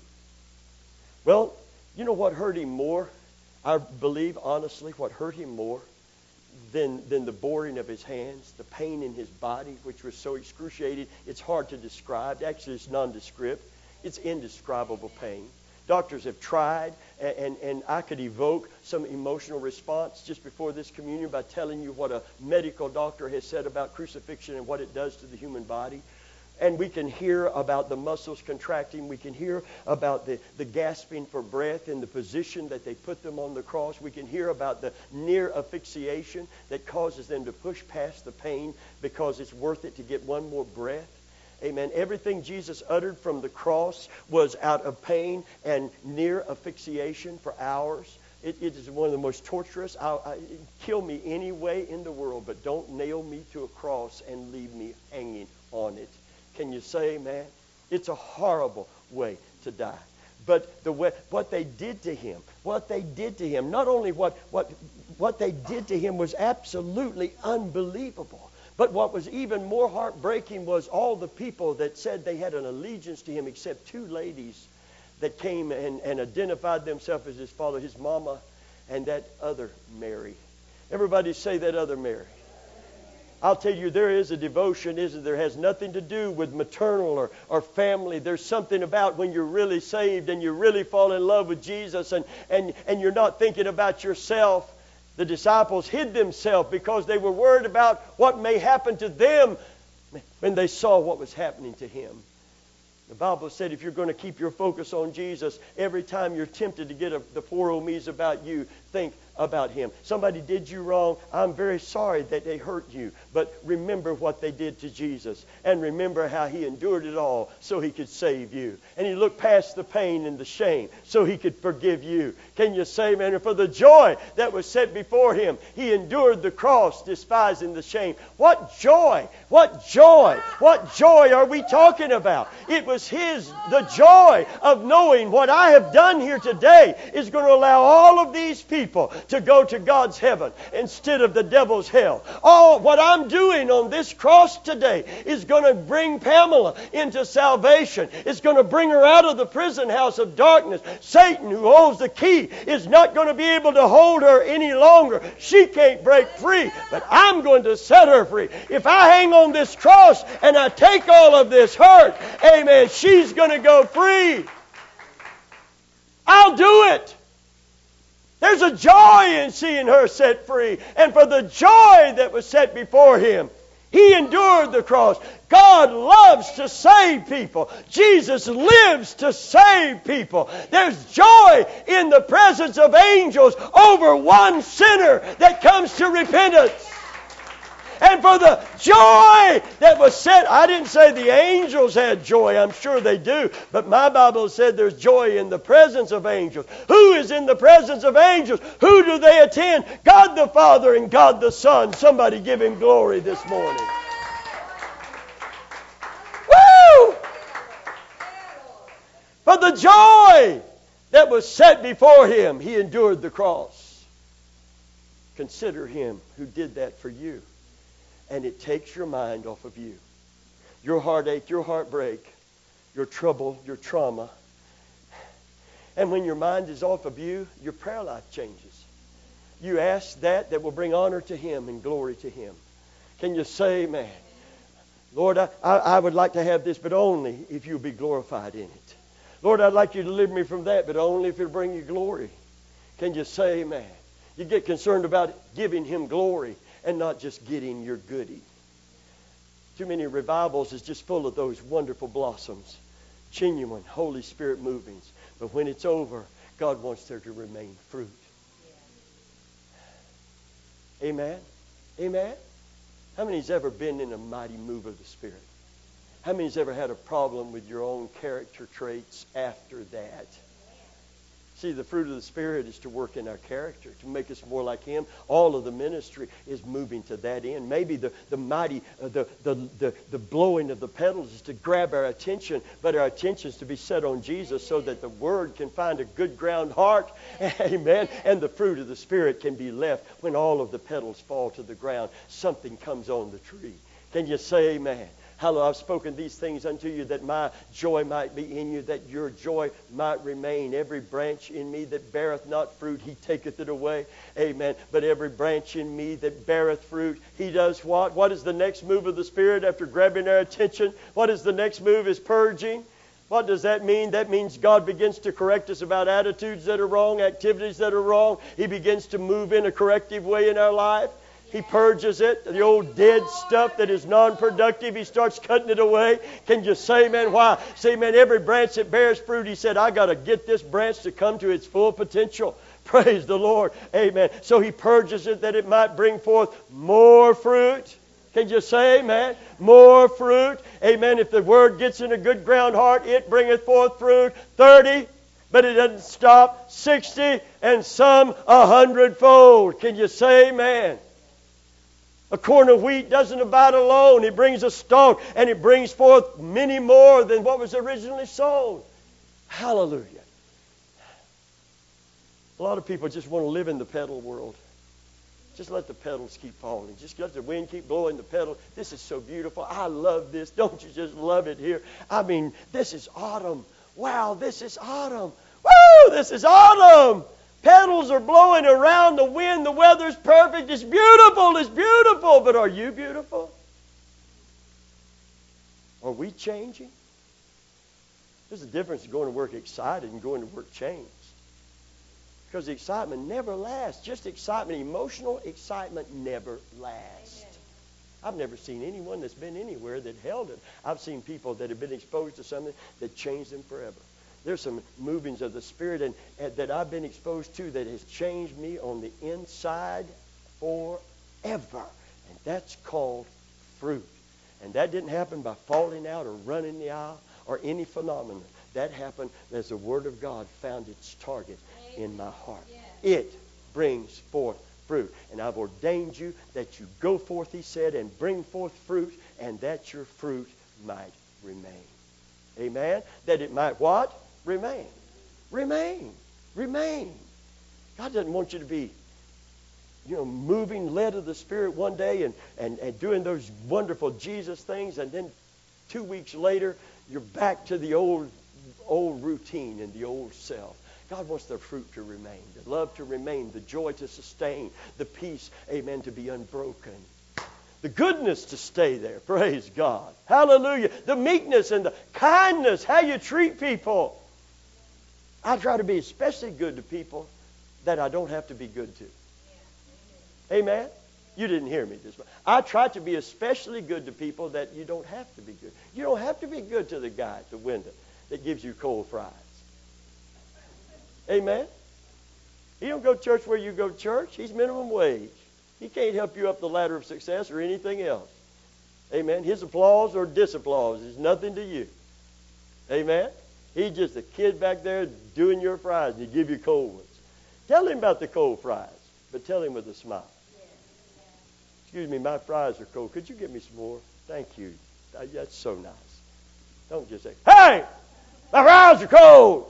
Well, you know what hurt Him more? I believe, honestly, what hurt Him more than, than the boring of his hands, the pain in his body, which was so excruciating. It's hard to describe. Actually, it's nondescript. It's indescribable pain. Doctors have tried, and, and, and I could evoke some emotional response just before this communion by telling you what a medical doctor has said about crucifixion and what it does to the human body. And we can hear about the muscles contracting. We can hear about the, the gasping for breath in the position that they put them on the cross. We can hear about the near asphyxiation that causes them to push past the pain because it's worth it to get one more breath. Amen. Everything Jesus uttered from the cross was out of pain and near asphyxiation for hours. It, it is one of the most torturous. I, I, kill me any way in the world, but don't nail me to a cross and leave me hanging on it. Can you say amen? It's a horrible way to die. But the way, what they did to him, what they did to him, not only what, what, what they did to him was absolutely unbelievable, but what was even more heartbreaking was all the people that said they had an allegiance to him, except two ladies that came and, and identified themselves as his father, his mama, and that other Mary. Everybody say that other Mary. I'll tell you, there is a devotion, isn't there? It has nothing to do with maternal or, or family. There's something about when you're really saved and you really fall in love with Jesus and, and, and you're not thinking about yourself. The disciples hid themselves because they were worried about what may happen to them when they saw what was happening to him. The Bible said if you're going to keep your focus on Jesus, every time you're tempted to get a, the poor old me's about you, think about him. Somebody did you wrong. I'm very sorry that they hurt you. But remember what they did to Jesus. And remember how he endured it all so he could save you. And he looked past the pain and the shame so he could forgive you. Can you say, man, for the joy that was set before him, he endured the cross, despising the shame. What joy! What joy! What joy are we talking about? It was his, the joy of knowing what I have done here today is going to allow all of these people to go to God's heaven instead of the devil's hell. All what I'm doing on this cross today is going to bring Pamela into salvation. It's going to bring her out of the prison house of darkness. Satan, who holds the key, is not going to be able to hold her any longer. She can't break free, but I'm going to set her free. If I hang on this cross and I take all of this hurt, amen, she's going to go free. I'll do it. There's a joy in seeing her set free. And for the joy that was set before him, he endured the cross. God loves to save people. Jesus lives to save people. There's joy in the presence of angels over one sinner that comes to repentance. And for the joy that was set, I didn't say the angels had joy. I'm sure they do. But my Bible said there's joy in the presence of angels. Who is in the presence of angels? Who do they attend? God the Father and God the Son. Somebody give him glory this morning. Woo! For the joy that was set before him, he endured the cross. Consider him who did that for you. And it takes your mind off of you. Your heartache, your heartbreak, your trouble, your trauma. And when your mind is off of you, your prayer life changes. You ask that that will bring honor to him and glory to him. Can you say amen? Lord, I, I, I would like to have this, but only if you'll be glorified in it. Lord, I'd like you to deliver me from that, but only if it'll bring you glory. Can you say amen? You get concerned about giving him glory and not just getting your goodie. Too many revivals is just full of those wonderful blossoms, genuine Holy Spirit movings. But when it's over, God wants there to remain fruit. Yeah. Amen? Amen? How many's ever been in a mighty move of the Spirit? How many's ever had a problem with your own character traits after that? See, the fruit of the Spirit is to work in our character, to make us more like him. All of the ministry is moving to that end. Maybe the, the mighty, uh, the, the, the, the blowing of the pedals is to grab our attention, but our attention is to be set on Jesus so that the Word can find a good ground heart. Amen. And the fruit of the Spirit can be left when all of the petals fall to the ground. Something comes on the tree. Can you say amen? Hallelujah. I've spoken these things unto you that my joy might be in you, that your joy might remain. Every branch in me that beareth not fruit, He taketh it away. Amen. But every branch in me that beareth fruit, He does what? What is the next move of the Spirit after grabbing our attention? What is the next move? Is purging. What does that mean? That means God begins to correct us about attitudes that are wrong, activities that are wrong. He begins to move in a corrective way in our life. He purges it, the old dead stuff that is non-productive. He starts cutting it away. Can you say, man, why? Say, man, every branch that bears fruit, He said, I got to get this branch to come to its full potential. Praise the Lord. Amen. So He purges it that it might bring forth more fruit. Can you say, amen? More fruit. Amen. If the Word gets in a good ground heart, it bringeth forth fruit. thirty, but it doesn't stop. sixty, and some a hundredfold. Can you say, amen? A corn of wheat doesn't abide alone. It brings a stalk, and it brings forth many more than what was originally sown. Hallelujah. A lot of people just want to live in the pedal world. Just let the pedals keep falling. Just let the wind keep blowing the pedal. This is so beautiful. I love this. Don't you just love it here? I mean, this is autumn. Wow, this is autumn. Woo, this is autumn. Pedals are blowing around the wind. The weather's perfect. It's beautiful. It's beautiful. But are you beautiful? Are we changing? There's a difference in going to work excited and going to work changed. Because the excitement never lasts. Just excitement, emotional excitement never lasts. Amen. I've never seen anyone that's been anywhere that held it. I've seen people that have been exposed to something that changed them forever. There's some movings of the Spirit and, and that I've been exposed to that has changed me on the inside forever. And that's called fruit. And that didn't happen by falling out or running the aisle or any phenomenon. That happened as the Word of God found its target in my heart. It brings forth fruit. And I've ordained you that you go forth, He said, and bring forth fruit, and that your fruit might remain. Amen? That it might what? Remain. Remain. Remain. God doesn't want you to be, you know, moving, led of the Spirit one day and, and, and doing those wonderful Jesus things, and then two weeks later, you're back to the old, old routine and the old self. God wants the fruit to remain, the love to remain, the joy to sustain, the peace, amen, to be unbroken. The goodness to stay there. Praise God. Hallelujah. The meekness and the kindness, how you treat people. I try to be especially good to people that I don't have to be good to. Amen? You didn't hear me this way. I try to be especially good to people that you don't have to be good. You don't have to be good to the guy at the window that gives you cold fries. Amen? He don't go to church where you go to church. He's minimum wage. He can't help you up the ladder of success or anything else. Amen? His applause or disapplause is nothing to you. Amen? He's just a kid back there doing your fries, and he give you cold ones. Tell him about the cold fries, but tell him with a smile. Excuse me, my fries are cold. Could you give me some more? Thank you. That's so nice. Don't just say, hey, my fries are cold.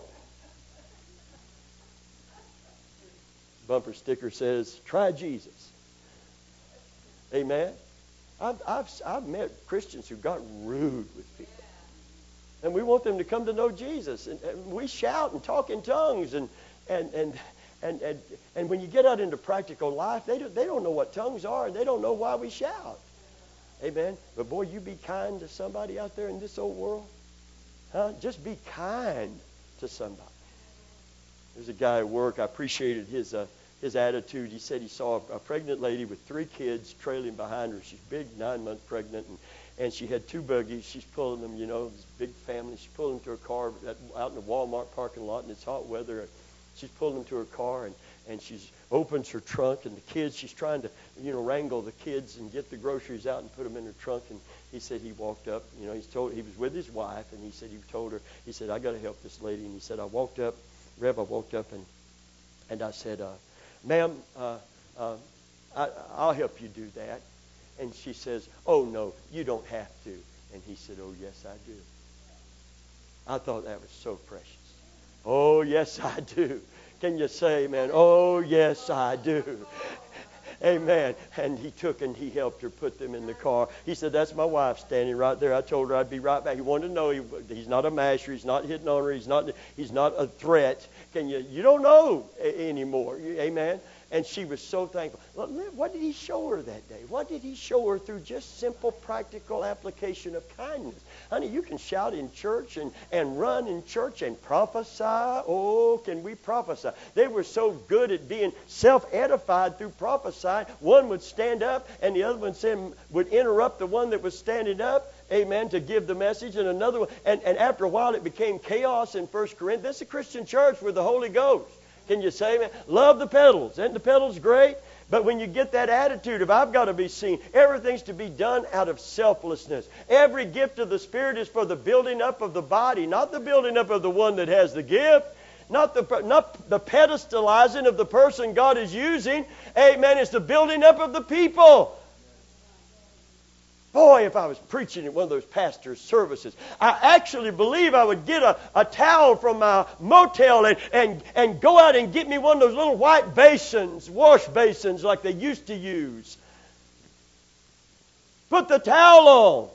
Bumper sticker says, try Jesus. Amen. I've, I've, I've met Christians who got rude with people. And we want them to come to know Jesus. And, and we shout and talk in tongues. And, and, and, and, and, and when you get out into practical life, they don't, they don't know what tongues are. And they don't know why we shout. Amen. But boy, you be kind to somebody out there in this old world. Huh? Just be kind to somebody. There's a guy at work. I appreciated his uh, his attitude. He said he saw a, a pregnant lady with three kids trailing behind her. She's big, nine months pregnant, and, and she had two buggies. She's pulling them, you know, this big family. She's pulling them to her car at, out in the Walmart parking lot, and it's hot weather. And she's pulling them to her car, and, and she opens her trunk, and the kids, she's trying to, you know, wrangle the kids and get the groceries out and put them in her trunk. And he said he walked up, you know, he's told, he was with his wife, and he said he told her, he said, I got to help this lady. And he said, I walked up, Rev, I walked up and and I said, uh, ma'am, uh, uh, I, I'll help you do that. And she says, oh, no, you don't have to. And he said, oh, yes, I do. I thought that was so precious. Oh, yes, I do. Can you say, man, oh, yes, I do. Amen. And he took and he helped her put them in the car. He said, that's my wife standing right there. I told her I'd be right back. He wanted to know he, he's not a masher. He's not hitting on her. He's not, he's not a threat. Can you, you don't know anymore. Amen. And she was so thankful. What did he show her that day? What did he show her through just simple, practical application of kindness? Honey, you can shout in church and, and run in church and prophesy. Oh, can we prophesy? They were so good at being self-edified through prophesying. One would stand up and the other one said, would interrupt the one that was standing up. Amen, to give the message, and another one. And, and after a while, it became chaos in First Corinthians. This is a Christian church with the Holy Ghost. Can you say, man? Love the pedals. Isn't the pedals great? But when you get that attitude of, I've got to be seen, everything's to be done out of selflessness. Every gift of the Spirit is for the building up of the body, not the building up of the one that has the gift. Not the, not the pedestalizing of the person God is using. Amen. It's the building up of the people. Boy, if I was preaching at one of those pastors' services, I actually believe I would get a, a towel from my motel and, and, and go out and get me one of those little white basins, wash basins like they used to use. Put the towel on.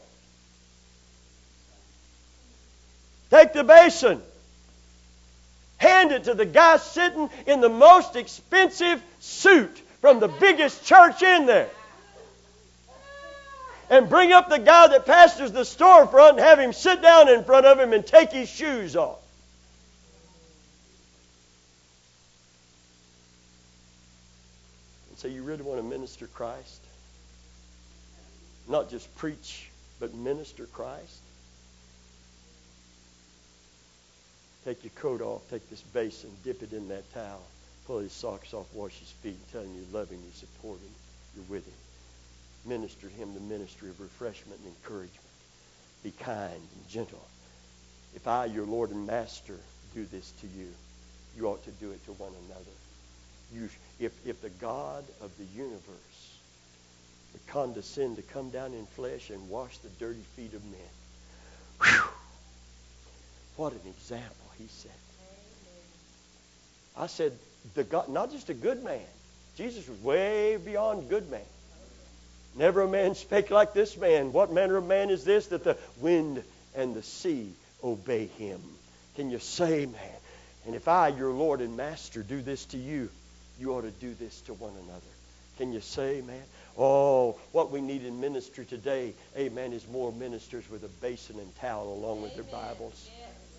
Take the basin. Hand it to the guy sitting in the most expensive suit from the biggest church in there. And bring up the guy that pastors the storefront and have him sit down in front of him and take his shoes off. And so you really want to minister Christ? Not just preach, but minister Christ? Take your coat off, take this basin, dip it in that towel, pull his socks off, wash his feet, and tell him you love him, you support him, you're with him. Minister him the ministry of refreshment and encouragement. Be kind and gentle. If I, your Lord and Master, do this to you, you ought to do it to one another. You, if, if the God of the universe would condescend to come down in flesh and wash the dirty feet of men, whew, what an example he set. I said, the God, not just a good man. Jesus was way beyond good man. Never a man spake like this man. What manner of man is this, that the wind and the sea obey him? Can you say, man? And if I, your Lord and Master, do this to you, you ought to do this to one another. Can you say, man? Oh, what we need in ministry today, amen, is more ministers with a basin and towel along with their Bibles.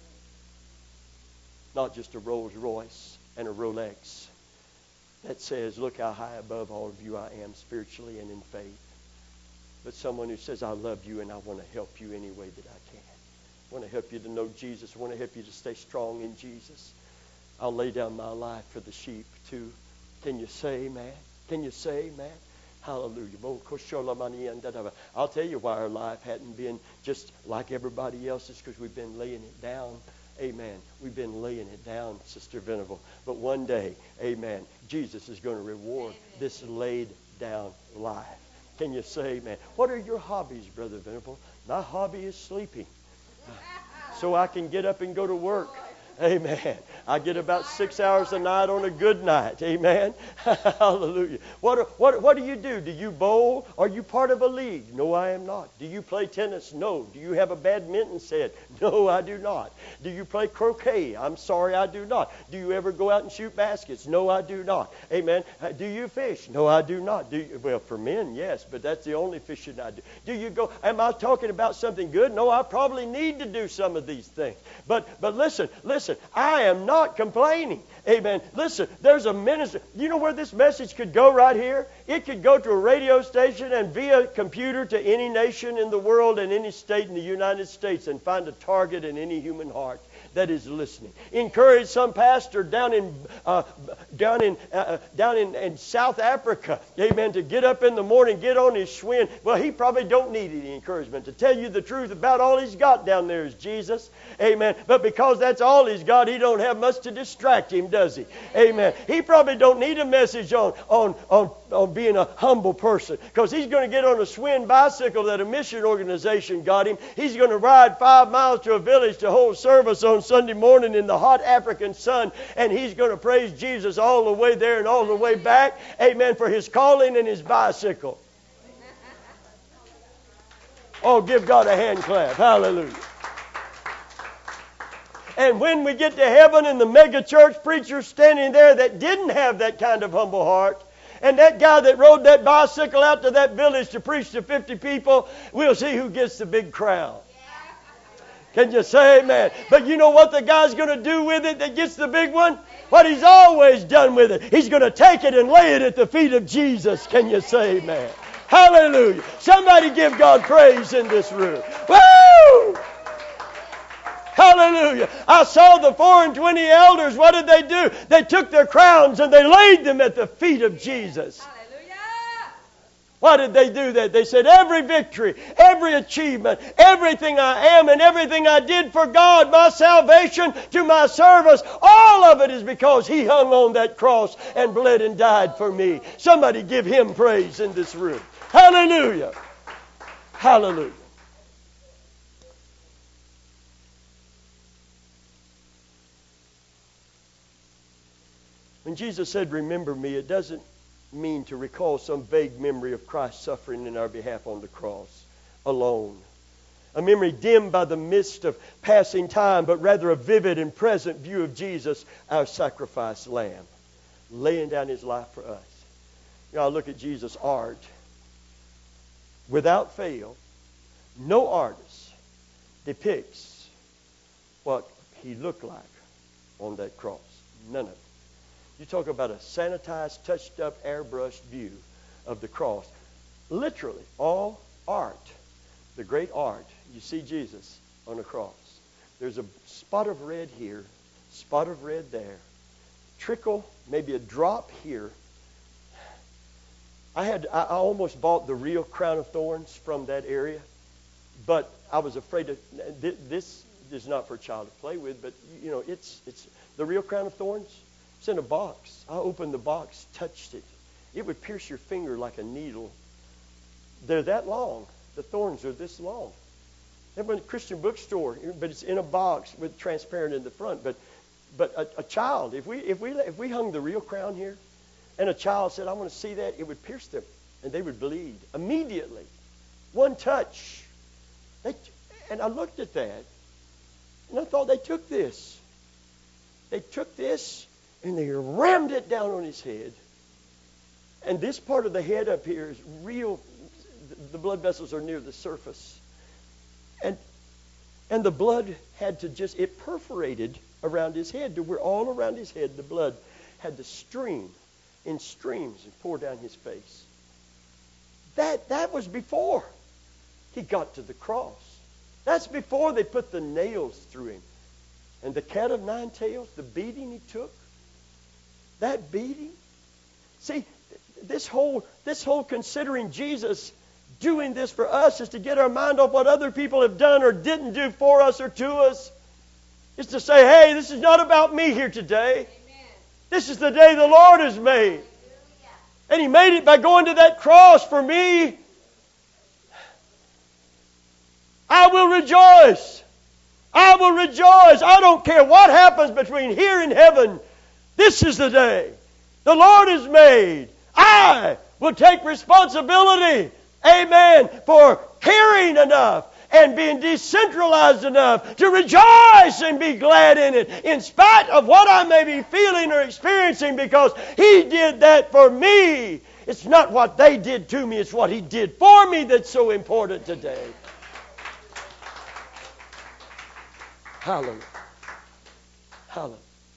Not just a Rolls Royce and a Rolex that says, look how high above all of you I am spiritually and in faith. But someone who says, I love you and I want to help you any way that I can. I want to help you to know Jesus. I want to help you to stay strong in Jesus. I'll lay down my life for the sheep too. Can you say, man? Can you say, man? Hallelujah. I'll tell you why our life hadn't been just like everybody else's, because we've been laying it down. Amen. We've been laying it down, Sister Venable. But one day, amen, Jesus is going to reward this laid down life. Can you say, amen? What are your hobbies, Brother Venable? My hobby is sleeping. So I can get up and go to work. Amen. I get about six hours a night on a good night. Amen. Hallelujah. What, what, what do you do? Do you bowl? Are you part of a league? No, I am not. Do you play tennis? No. Do you have a badminton set? No, I do not. Do you play croquet? I'm sorry, I do not. Do you ever go out and shoot baskets? No, I do not. Amen. Do you fish? No, I do not. Do you, well, for men, yes, but that's the only fishing I do. Do you go, am I talking about something good? No, I probably need to do some of these things. But, but listen, listen. I am not complaining. Amen. Listen, there's a minister. You know where this message could go right here? It could go to a radio station and via computer to any nation in the world and any state in the United States and find a target in any human heart that is listening. Encourage some pastor down in uh, down in uh, down in, in South Africa, amen, to get up in the morning, get on his Schwinn. Well, he probably don't need any encouragement. To tell you the truth, about all he's got down there is Jesus, amen. But because that's all he's got, he don't have much to distract him, does he? Amen. He probably don't need a message on on on on being a humble person. Because he's going to get on a Schwinn bicycle that a mission organization got him. He's going to ride five miles to a village to hold service on Sunday morning in the hot African sun. And he's going to praise Jesus all the way there and all the way back. Amen. For his calling and his bicycle. Oh, give God a hand clap. Hallelujah. And when we get to heaven and the mega church preacher standing there that didn't have that kind of humble heart, and that guy that rode that bicycle out to that village to preach to fifty people, we'll see who gets the big crown. Can you say amen? But you know what the guy's going to do with it that gets the big one? What he's always done with it. He's going to take it and lay it at the feet of Jesus. Can you say amen? Hallelujah. Somebody give God praise in this room. Woo! Hallelujah. I saw the four and twenty elders. What did they do? They took their crowns and they laid them at the feet of Jesus. Hallelujah. Why did they do that? They said, every victory, every achievement, everything I am and everything I did for God, my salvation to my service, all of it is because He hung on that cross and bled and died for me. Somebody give Him praise in this room. Hallelujah. Hallelujah. When Jesus said, remember me, it doesn't mean to recall some vague memory of Christ's suffering in our behalf on the cross alone. A memory dimmed by the mist of passing time, but rather a vivid and present view of Jesus, our sacrificed lamb, laying down His life for us. You know, I look at Jesus' art. Without fail, no artist depicts what He looked like on that cross. None of it. You talk about a sanitized, touched-up, airbrushed view of the cross. Literally, all art, the great art, you see Jesus on a cross. There's a spot of red here, spot of red there, trickle, maybe a drop here. I had, I almost bought the real crown of thorns from that area, but I was afraid of, this is not for a child to play with, but you know, it's it's the real crown of thorns. It's in a box. I opened the box, touched it. It would pierce your finger like a needle. They're that long. The thorns are this long. They're in a Christian bookstore, but it's in a box with transparent in the front. But but a, a child, if we if we if we hung the real crown here, and a child said, "I want to see that," it would pierce them, and they would bleed immediately. One touch. They, and I looked at that, and I thought they took this. They took this. And they rammed it down on His head. And this part of the head up here is real. The blood vessels are near the surface. And and the blood had to just, it perforated around His head to where all around His head the blood had to stream in streams and pour down His face. That, that was before He got to the cross. That's before they put the nails through Him. And the cat of nine tails, the beating He took, that beating. See, this whole this whole considering Jesus doing this for us is to get our mind off what other people have done or didn't do for us or to us. It's to say, hey, this is not about me here today. Amen. This is the day the Lord has made. And He made it by going to that cross for me. I will rejoice. I will rejoice. I don't care what happens between here and heaven. This is the day the Lord has made. I will take responsibility, amen, for caring enough and being decentralized enough to rejoice and be glad in it, in spite of what I may be feeling or experiencing, because He did that for me. It's not what they did to me, it's what He did for me that's so important today. Hallelujah. Hallelujah.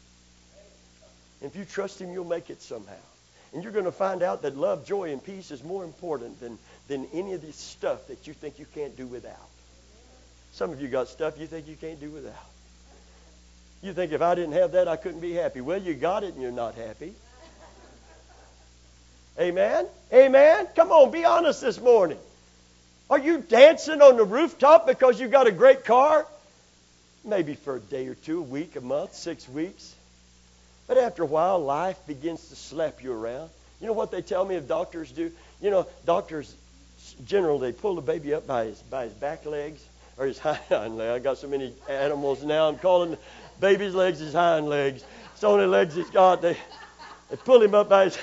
If you trust Him, you'll make it somehow. And you're going to find out that love, joy, and peace is more important than, than any of this stuff that you think you can't do without. Some of you got stuff you think you can't do without. You think if I didn't have that, I couldn't be happy. Well, you got it and you're not happy. Amen? Amen? Come on, be honest this morning. Are you dancing on the rooftop because you got a great car? Maybe for a day or two, a week, a month, six weeks. But after a while, life begins to slap you around. You know what they tell me of doctors do? You know, doctors generally they pull the baby up by his by his back legs or his hind leg. I got so many animals now. I'm calling baby's legs his hind legs. It's the only legs he's got. They they pull him up by his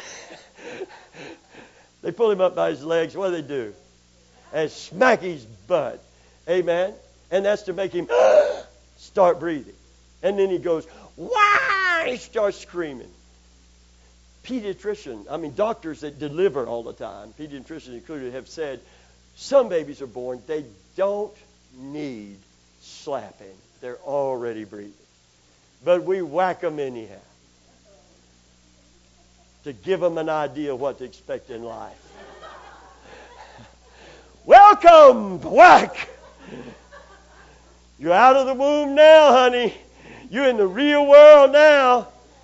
they pull him up by his legs. What do they do? And smack his butt. Amen. And that's to make him start breathing. And then he goes, why? He starts screaming. Pediatrician, I mean doctors that deliver all the time, pediatricians included, have said some babies are born, they don't need slapping. They're already breathing. But we whack them anyhow to give them an idea of what to expect in life. Welcome, whack. You're out of the womb now, honey. You're in the real world now.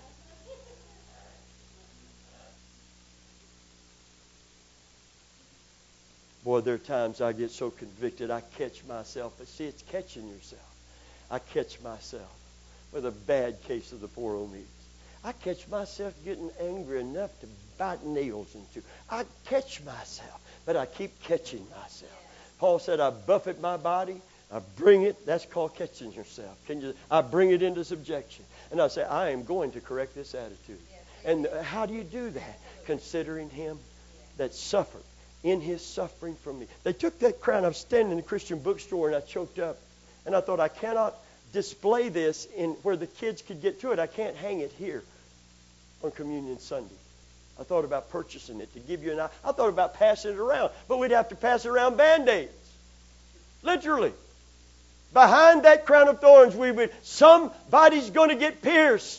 Boy, there are times I get so convicted, I catch myself. But see, it's catching yourself. I catch myself with a bad case of the poor old knees. I catch myself getting angry enough to bite nails into. I catch myself, but I keep catching myself. Paul said, I buffet my body, I bring it. That's called catching yourself. Can you? I bring it into subjection. And I say, I am going to correct this attitude. And how do you do that? Considering him that suffered. In his suffering from me. They took that crown. I was standing in the Christian bookstore and I choked up. And I thought, I cannot display this in where the kids could get to it. I can't hang it here on Communion Sunday. I thought about purchasing it to give you an eye. I thought about passing it around. But we'd have to pass around Band-Aids. Literally. Behind that crown of thorns, we would, somebody's going to get pierced.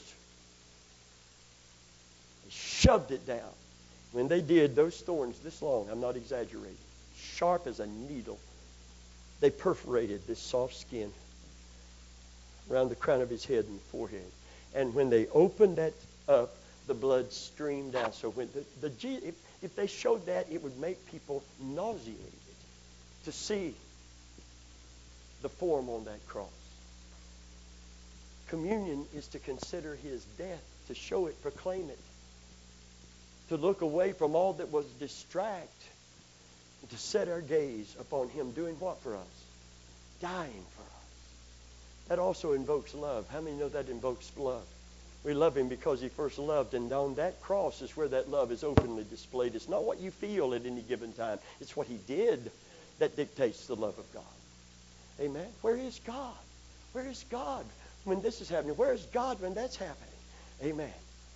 They shoved it down. When they did, those thorns this long, I'm not exaggerating, sharp as a needle, they perforated this soft skin around the crown of his head and forehead. And when they opened that up, the blood streamed out. So when the, the if, if they showed that, it would make people nauseated to see the form on that cross. Communion is to consider his death, to show it, proclaim it. To look away from all that was distract, and to set our gaze upon him doing what for us? Dying for us. That also invokes love. How many know that invokes love? We love him because he first loved, and on that cross is where that love is openly displayed. It's not what you feel at any given time. It's what he did that dictates the love of God. Amen? Where is God? Where is God when this is happening? Where is God when that's happening? Amen.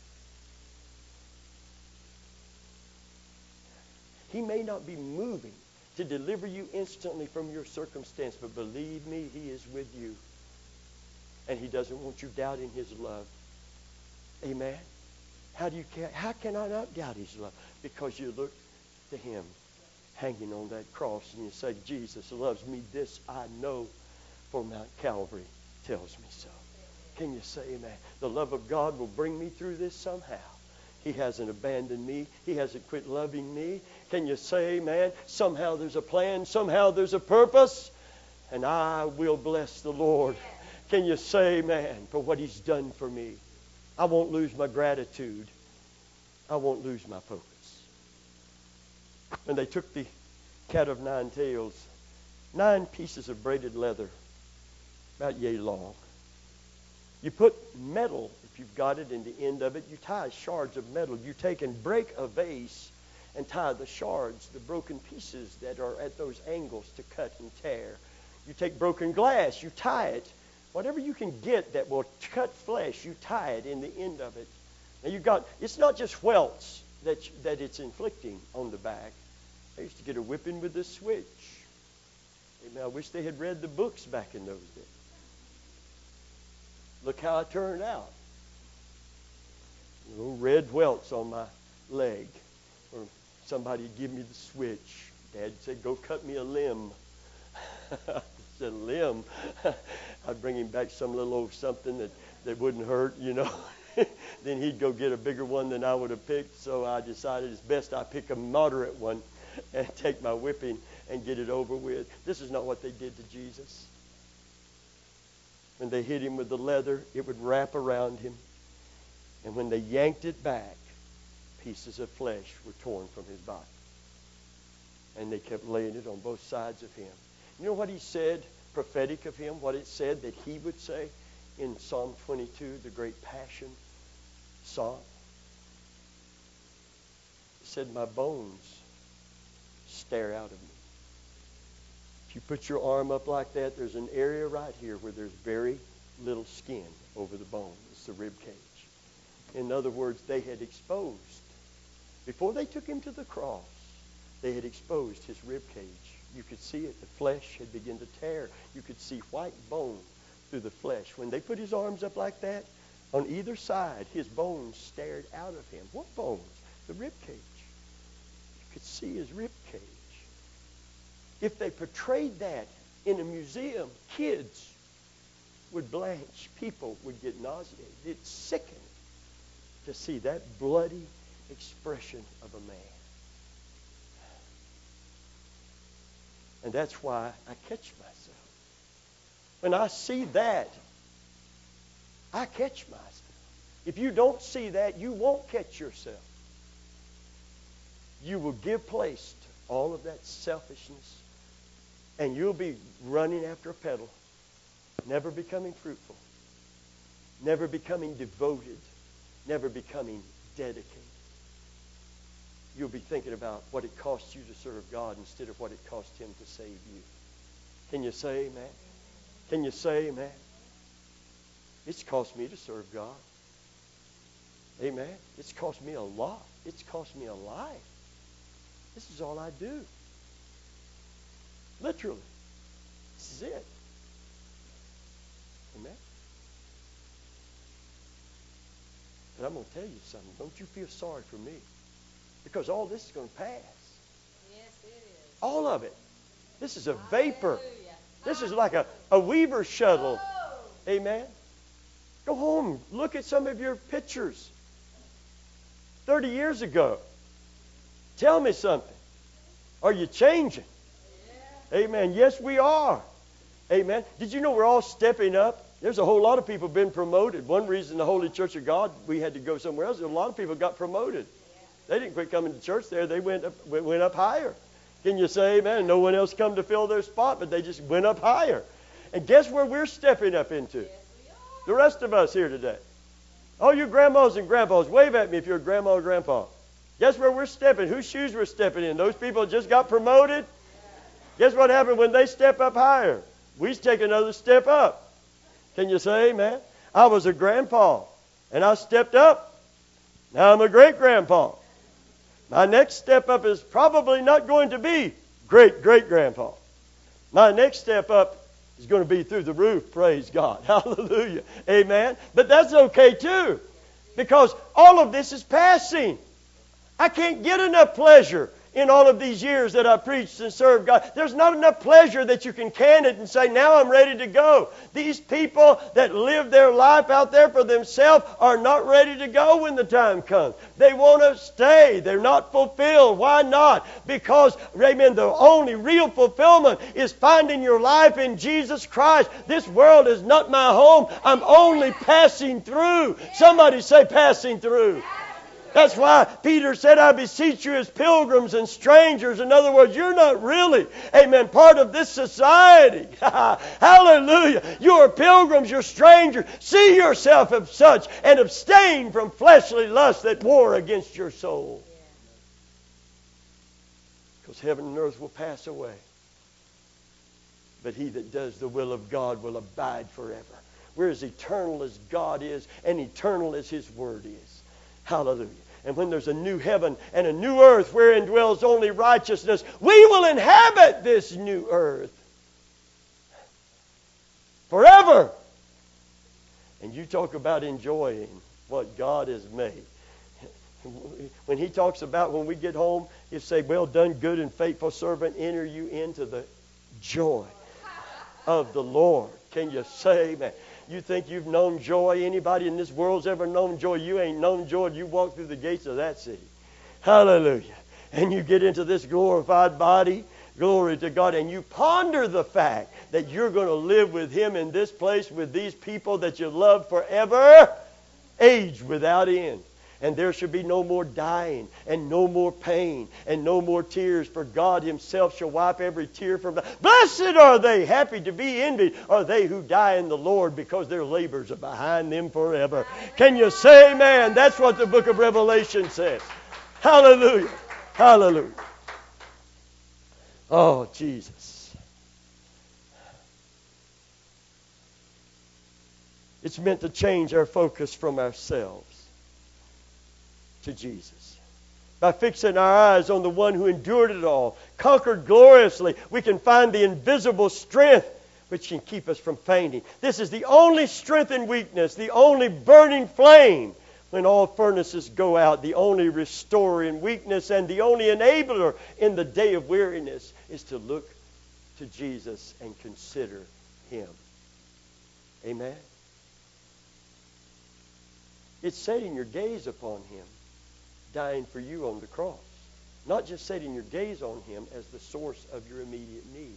He may not be moving to deliver you instantly from your circumstance, but believe me, he is with you. And he doesn't want you doubting his love. Amen? How do you how can I not doubt his love? Because you look to him hanging on that cross and you say, Jesus loves me. This I know, for Mount Calvary tells me so. Can you say amen? The love of God will bring me through this somehow. He hasn't abandoned me. He hasn't quit loving me. Can you say, man, somehow there's a plan, somehow there's a purpose, and I will bless the Lord. Can you say, man, for what he's done for me? I won't lose my gratitude. I won't lose my focus. When they took the cat of nine tails, nine pieces of braided leather, about yay long. You put metal, if you've got it, in the end of it. You tie shards of metal. You take and break a vase and tie the shards, the broken pieces that are at those angles to cut and tear. You take broken glass. You tie it. Whatever you can get that will cut flesh, you tie it in the end of it. Now you've got, it's not just welts that, that it's inflicting on the back. I used to get a whipping with a switch. Amen. I wish they had read the books back in those days. Look how I turned out. Little red welts on my leg. Or somebody give me the switch. Dad said, go cut me a limb. I said, limb? I'd bring him back some little old something that, that wouldn't hurt, you know. Then he'd go get a bigger one than I would have picked. So I decided it's best I pick a moderate one and take my whipping and get it over with. This is not what they did to Jesus. When they hit him with the leather, it would wrap around him. And when they yanked it back, pieces of flesh were torn from his body. And they kept laying it on both sides of him. You know what he said, prophetic of him, what it said that he would say in Psalm twenty-two, the great Passion Psalm? It said, my bones stare out of me. If you put your arm up like that, there's an area right here where there's very little skin over the bone. It's the rib cage. In other words, they had exposed, before they took him to the cross, they had exposed his rib cage. You could see it. The flesh had begun to tear. You could see white bone through the flesh. When they put his arms up like that, on either side, his bones stared out of him. What bones? The rib cage. You could see his rib cage. If they portrayed that in a museum, kids would blanch. People would get nauseated. It's sickening to see that bloody expression of a man. And that's why I catch myself. When I see that, I catch myself. If you don't see that, you won't catch yourself. You will give place to all of that selfishness, and you'll be running after a pedal, never becoming fruitful, never becoming devoted, never becoming dedicated. You'll be thinking about what it costs you to serve God instead of what it cost him to save you. Can you say amen? Can you say amen? It's cost me to serve God. Amen. It's cost me a lot. It's cost me a life. This is all I do. Literally. This is it. Amen. But I'm going to tell you something. Don't you feel sorry for me. Because all this is going to pass. Yes, it is. All of it. This is a vapor. Hallelujah. This is like a, a Weaver shuttle. Oh. Amen. Go home. Look at some of your pictures. thirty years ago. Tell me something. Are you changing? Yeah. Amen. Yes, we are. Amen. Did you know we're all stepping up? There's a whole lot of people been promoted. One reason the Holy Church of God, we had to go somewhere else. A lot of people got promoted. They didn't quit coming to church there. They went up, went up higher. Can you say amen? No one else come to fill their spot, but they just went up higher. And guess where we're stepping up into? Yes, we are. The rest of us here today. All you grandmas and grandpas, wave at me if you're a grandma or grandpa. Guess where we're stepping? Whose shoes we're stepping in? Those people just got promoted. Guess what happened when they step up higher? We take another step up. Can you say amen? I was a grandpa, and I stepped up. Now I'm a great-grandpa. My next step up is probably not going to be great-great-grandpa. My next step up is going to be through the roof, praise God. Hallelujah. Amen. But that's okay too, because all of this is passing. I can't get enough pleasure in all of these years that I preached and served God. There's not enough pleasure that you can can it and say, now I'm ready to go. These people that live their life out there for themselves are not ready to go when the time comes. They want to stay. They're not fulfilled. Why not? Because, amen, the only real fulfillment is finding your life in Jesus Christ. This world is not my home. I'm only passing through. Somebody say passing through. That's why Peter said, I beseech you as pilgrims and strangers. In other words, you're not really, amen, part of this society. Hallelujah. You are pilgrims, you're strangers. See yourself as such and abstain from fleshly lusts that war against your soul. Because heaven and earth will pass away. But he that does the will of God will abide forever. We're as eternal as God is and eternal as his word is. Hallelujah. And when there's a new heaven and a new earth wherein dwells only righteousness, we will inhabit this new earth forever. And you talk about enjoying what God has made. When he talks about when we get home, he'll say, well done, good and faithful servant, enter you into the joy of the Lord. Can you say amen? You think you've known joy? Anybody in this world's ever known joy? You ain't known joy. You walk through the gates of that city. Hallelujah. And you get into this glorified body. Glory to God. And you ponder the fact that you're going to live with him in this place with these people that you love forever. Age without end. And there shall be no more dying, and no more pain, and no more tears, for God himself shall wipe every tear from the... Blessed are they, happy to be envied, are they who die in the Lord, because their labors are behind them forever. Can you say amen? That's what the book of Revelation says. Hallelujah. Hallelujah. Oh, Jesus. It's meant to change our focus from ourselves to Jesus. By fixing our eyes on the one who endured it all, conquered gloriously, we can find the invisible strength which can keep us from fainting. This is the only strength in weakness, the only burning flame when all furnaces go out, the only restorer in weakness, and the only enabler in the day of weariness is to look to Jesus and consider him. Amen? It's setting your gaze upon him, dying for you on the cross. Not just setting your gaze on him as the source of your immediate need.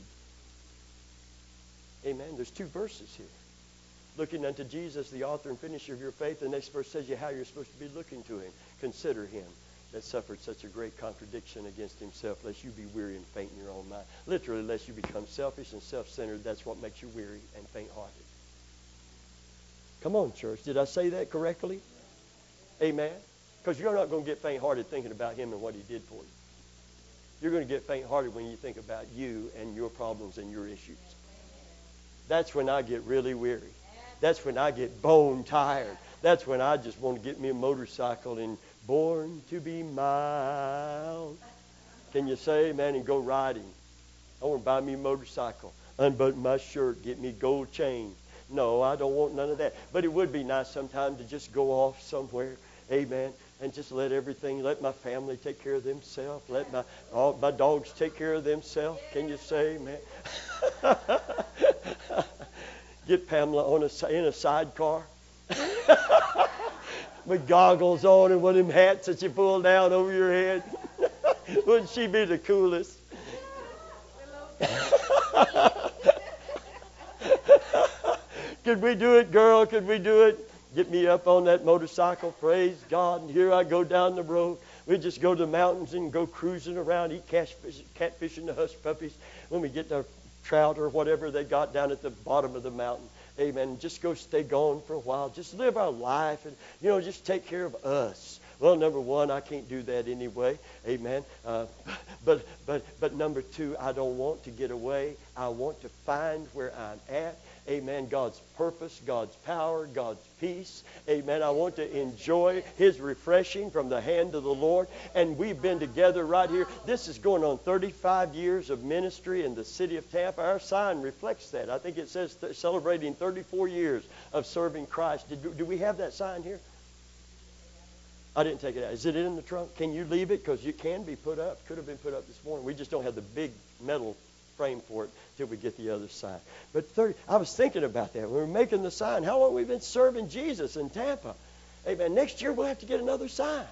Amen. There's two verses here. Looking unto Jesus, the author and finisher of your faith. The next verse tells you how you're supposed to be looking to him. Consider him that suffered such a great contradiction against himself, lest you be weary and faint in your own mind. Literally, lest you become selfish and self-centered. That's what makes you weary and faint-hearted. Come on, church. Did I say that correctly? Amen. Because you're not going to get faint-hearted thinking about him and what he did for you. You're going to get faint-hearted when you think about you and your problems and your issues. That's when I get really weary. That's when I get bone tired. That's when I just want to get me a motorcycle and born to be mild. Can you say amen and go riding? I want to buy me a motorcycle, unbutton my shirt, get me gold chain. No, I don't want none of that. But it would be nice sometime to just go off somewhere, amen, and just let everything, let my family take care of themselves. Let my all my dogs take care of themselves. Can you say amen? Get Pamela on a, in a sidecar with goggles on and one of them hats that you pull down over your head. Wouldn't she be the coolest? Could we do it, girl? Could we do it? Get me up on that motorcycle, praise God, and here I go down the road. We just go to the mountains and go cruising around, eat catfish, catfish and the hush puppies. When we get to trout or whatever they got down at the bottom of the mountain, amen, just go stay gone for a while. Just live our life and, you know, just take care of us. Well, number one, I can't do that anyway, amen. Uh, but but but number two, I don't want to get away. I want to find where I'm at. Amen. God's purpose, God's power, God's peace. Amen. I want to enjoy his refreshing from the hand of the Lord. And we've been together right here. This is going on thirty-five years of ministry in the city of Tampa. Our sign reflects that. I think it says th- celebrating thirty-four years of serving Christ. Did, do we have that sign here? I didn't take it out. Is it in the trunk? Can you leave it? Because it can be put up. Could have been put up this morning. We just don't have the big metal frame for it till we get the other side. But thirty, I was thinking about that when we were making the sign. How long have we been serving Jesus in Tampa? Amen. Next year we'll have to get another sign.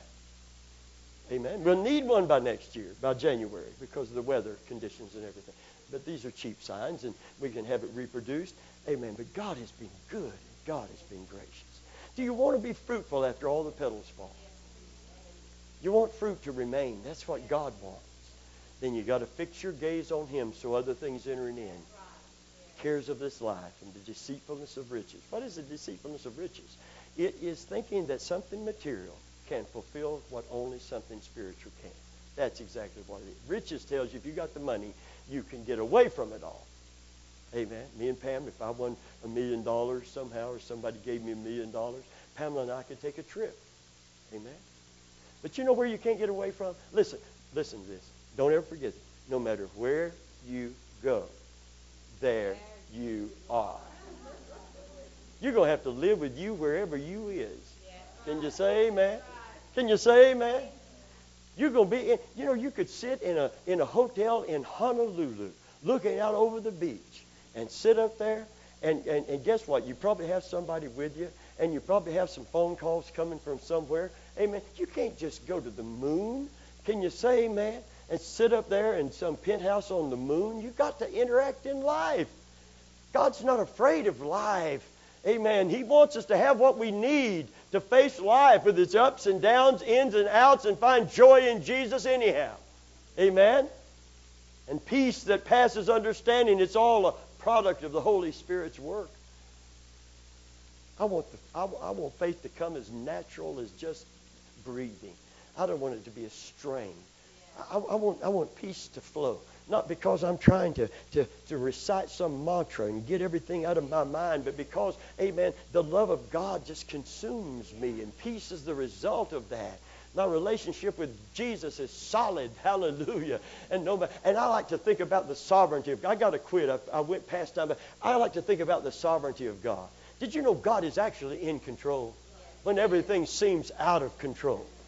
Amen. We'll need one by next year, by January, because of the weather conditions and everything. But these are cheap signs, and we can have it reproduced. Amen. But God has been good. God has been gracious. Do you want to be fruitful after all the petals fall? You want fruit to remain. That's what God wants. Then you got to fix your gaze on him so other things entering in. The cares of this life and the deceitfulness of riches. What is the deceitfulness of riches? It is thinking that something material can fulfill what only something spiritual can. That's exactly what it is. Riches tells you if you got the money, you can get away from it all. Amen. Me and Pam, if I won a million dollars somehow or somebody gave me a million dollars, Pamela and I could take a trip. Amen. But you know where you can't get away from? Listen, listen to this. Don't ever forget it. No matter where you go, there you are. You're going to have to live with you wherever you is. Can you say amen? Can you say amen? You're going to be in, you know, you could sit in a in a hotel in Honolulu looking out over the beach and sit up there and, and, and guess what? You probably have somebody with you and you probably have some phone calls coming from somewhere. Amen. You can't just go to the moon. Can you say amen? And sit up there in some penthouse on the moon. You've got to interact in life. God's not afraid of life. Amen. He wants us to have what we need to face life with its ups and downs, ins and outs, and find joy in Jesus anyhow. Amen? And peace that passes understanding. It's all a product of the Holy Spirit's work. I want, the, I, I want faith to come as natural as just breathing. I don't want it to be a strain. I, I, want, I want peace to flow. Not because I'm trying to, to, to recite some mantra and get everything out of my mind, but because, amen, the love of God just consumes me, and peace is the result of that. My relationship with Jesus is solid. Hallelujah. And no matter, and I like to think about the sovereignty of God. I got to quit. I, I went past time, but I like to think about the sovereignty of God. Did you know God is actually in control when everything seems out of control?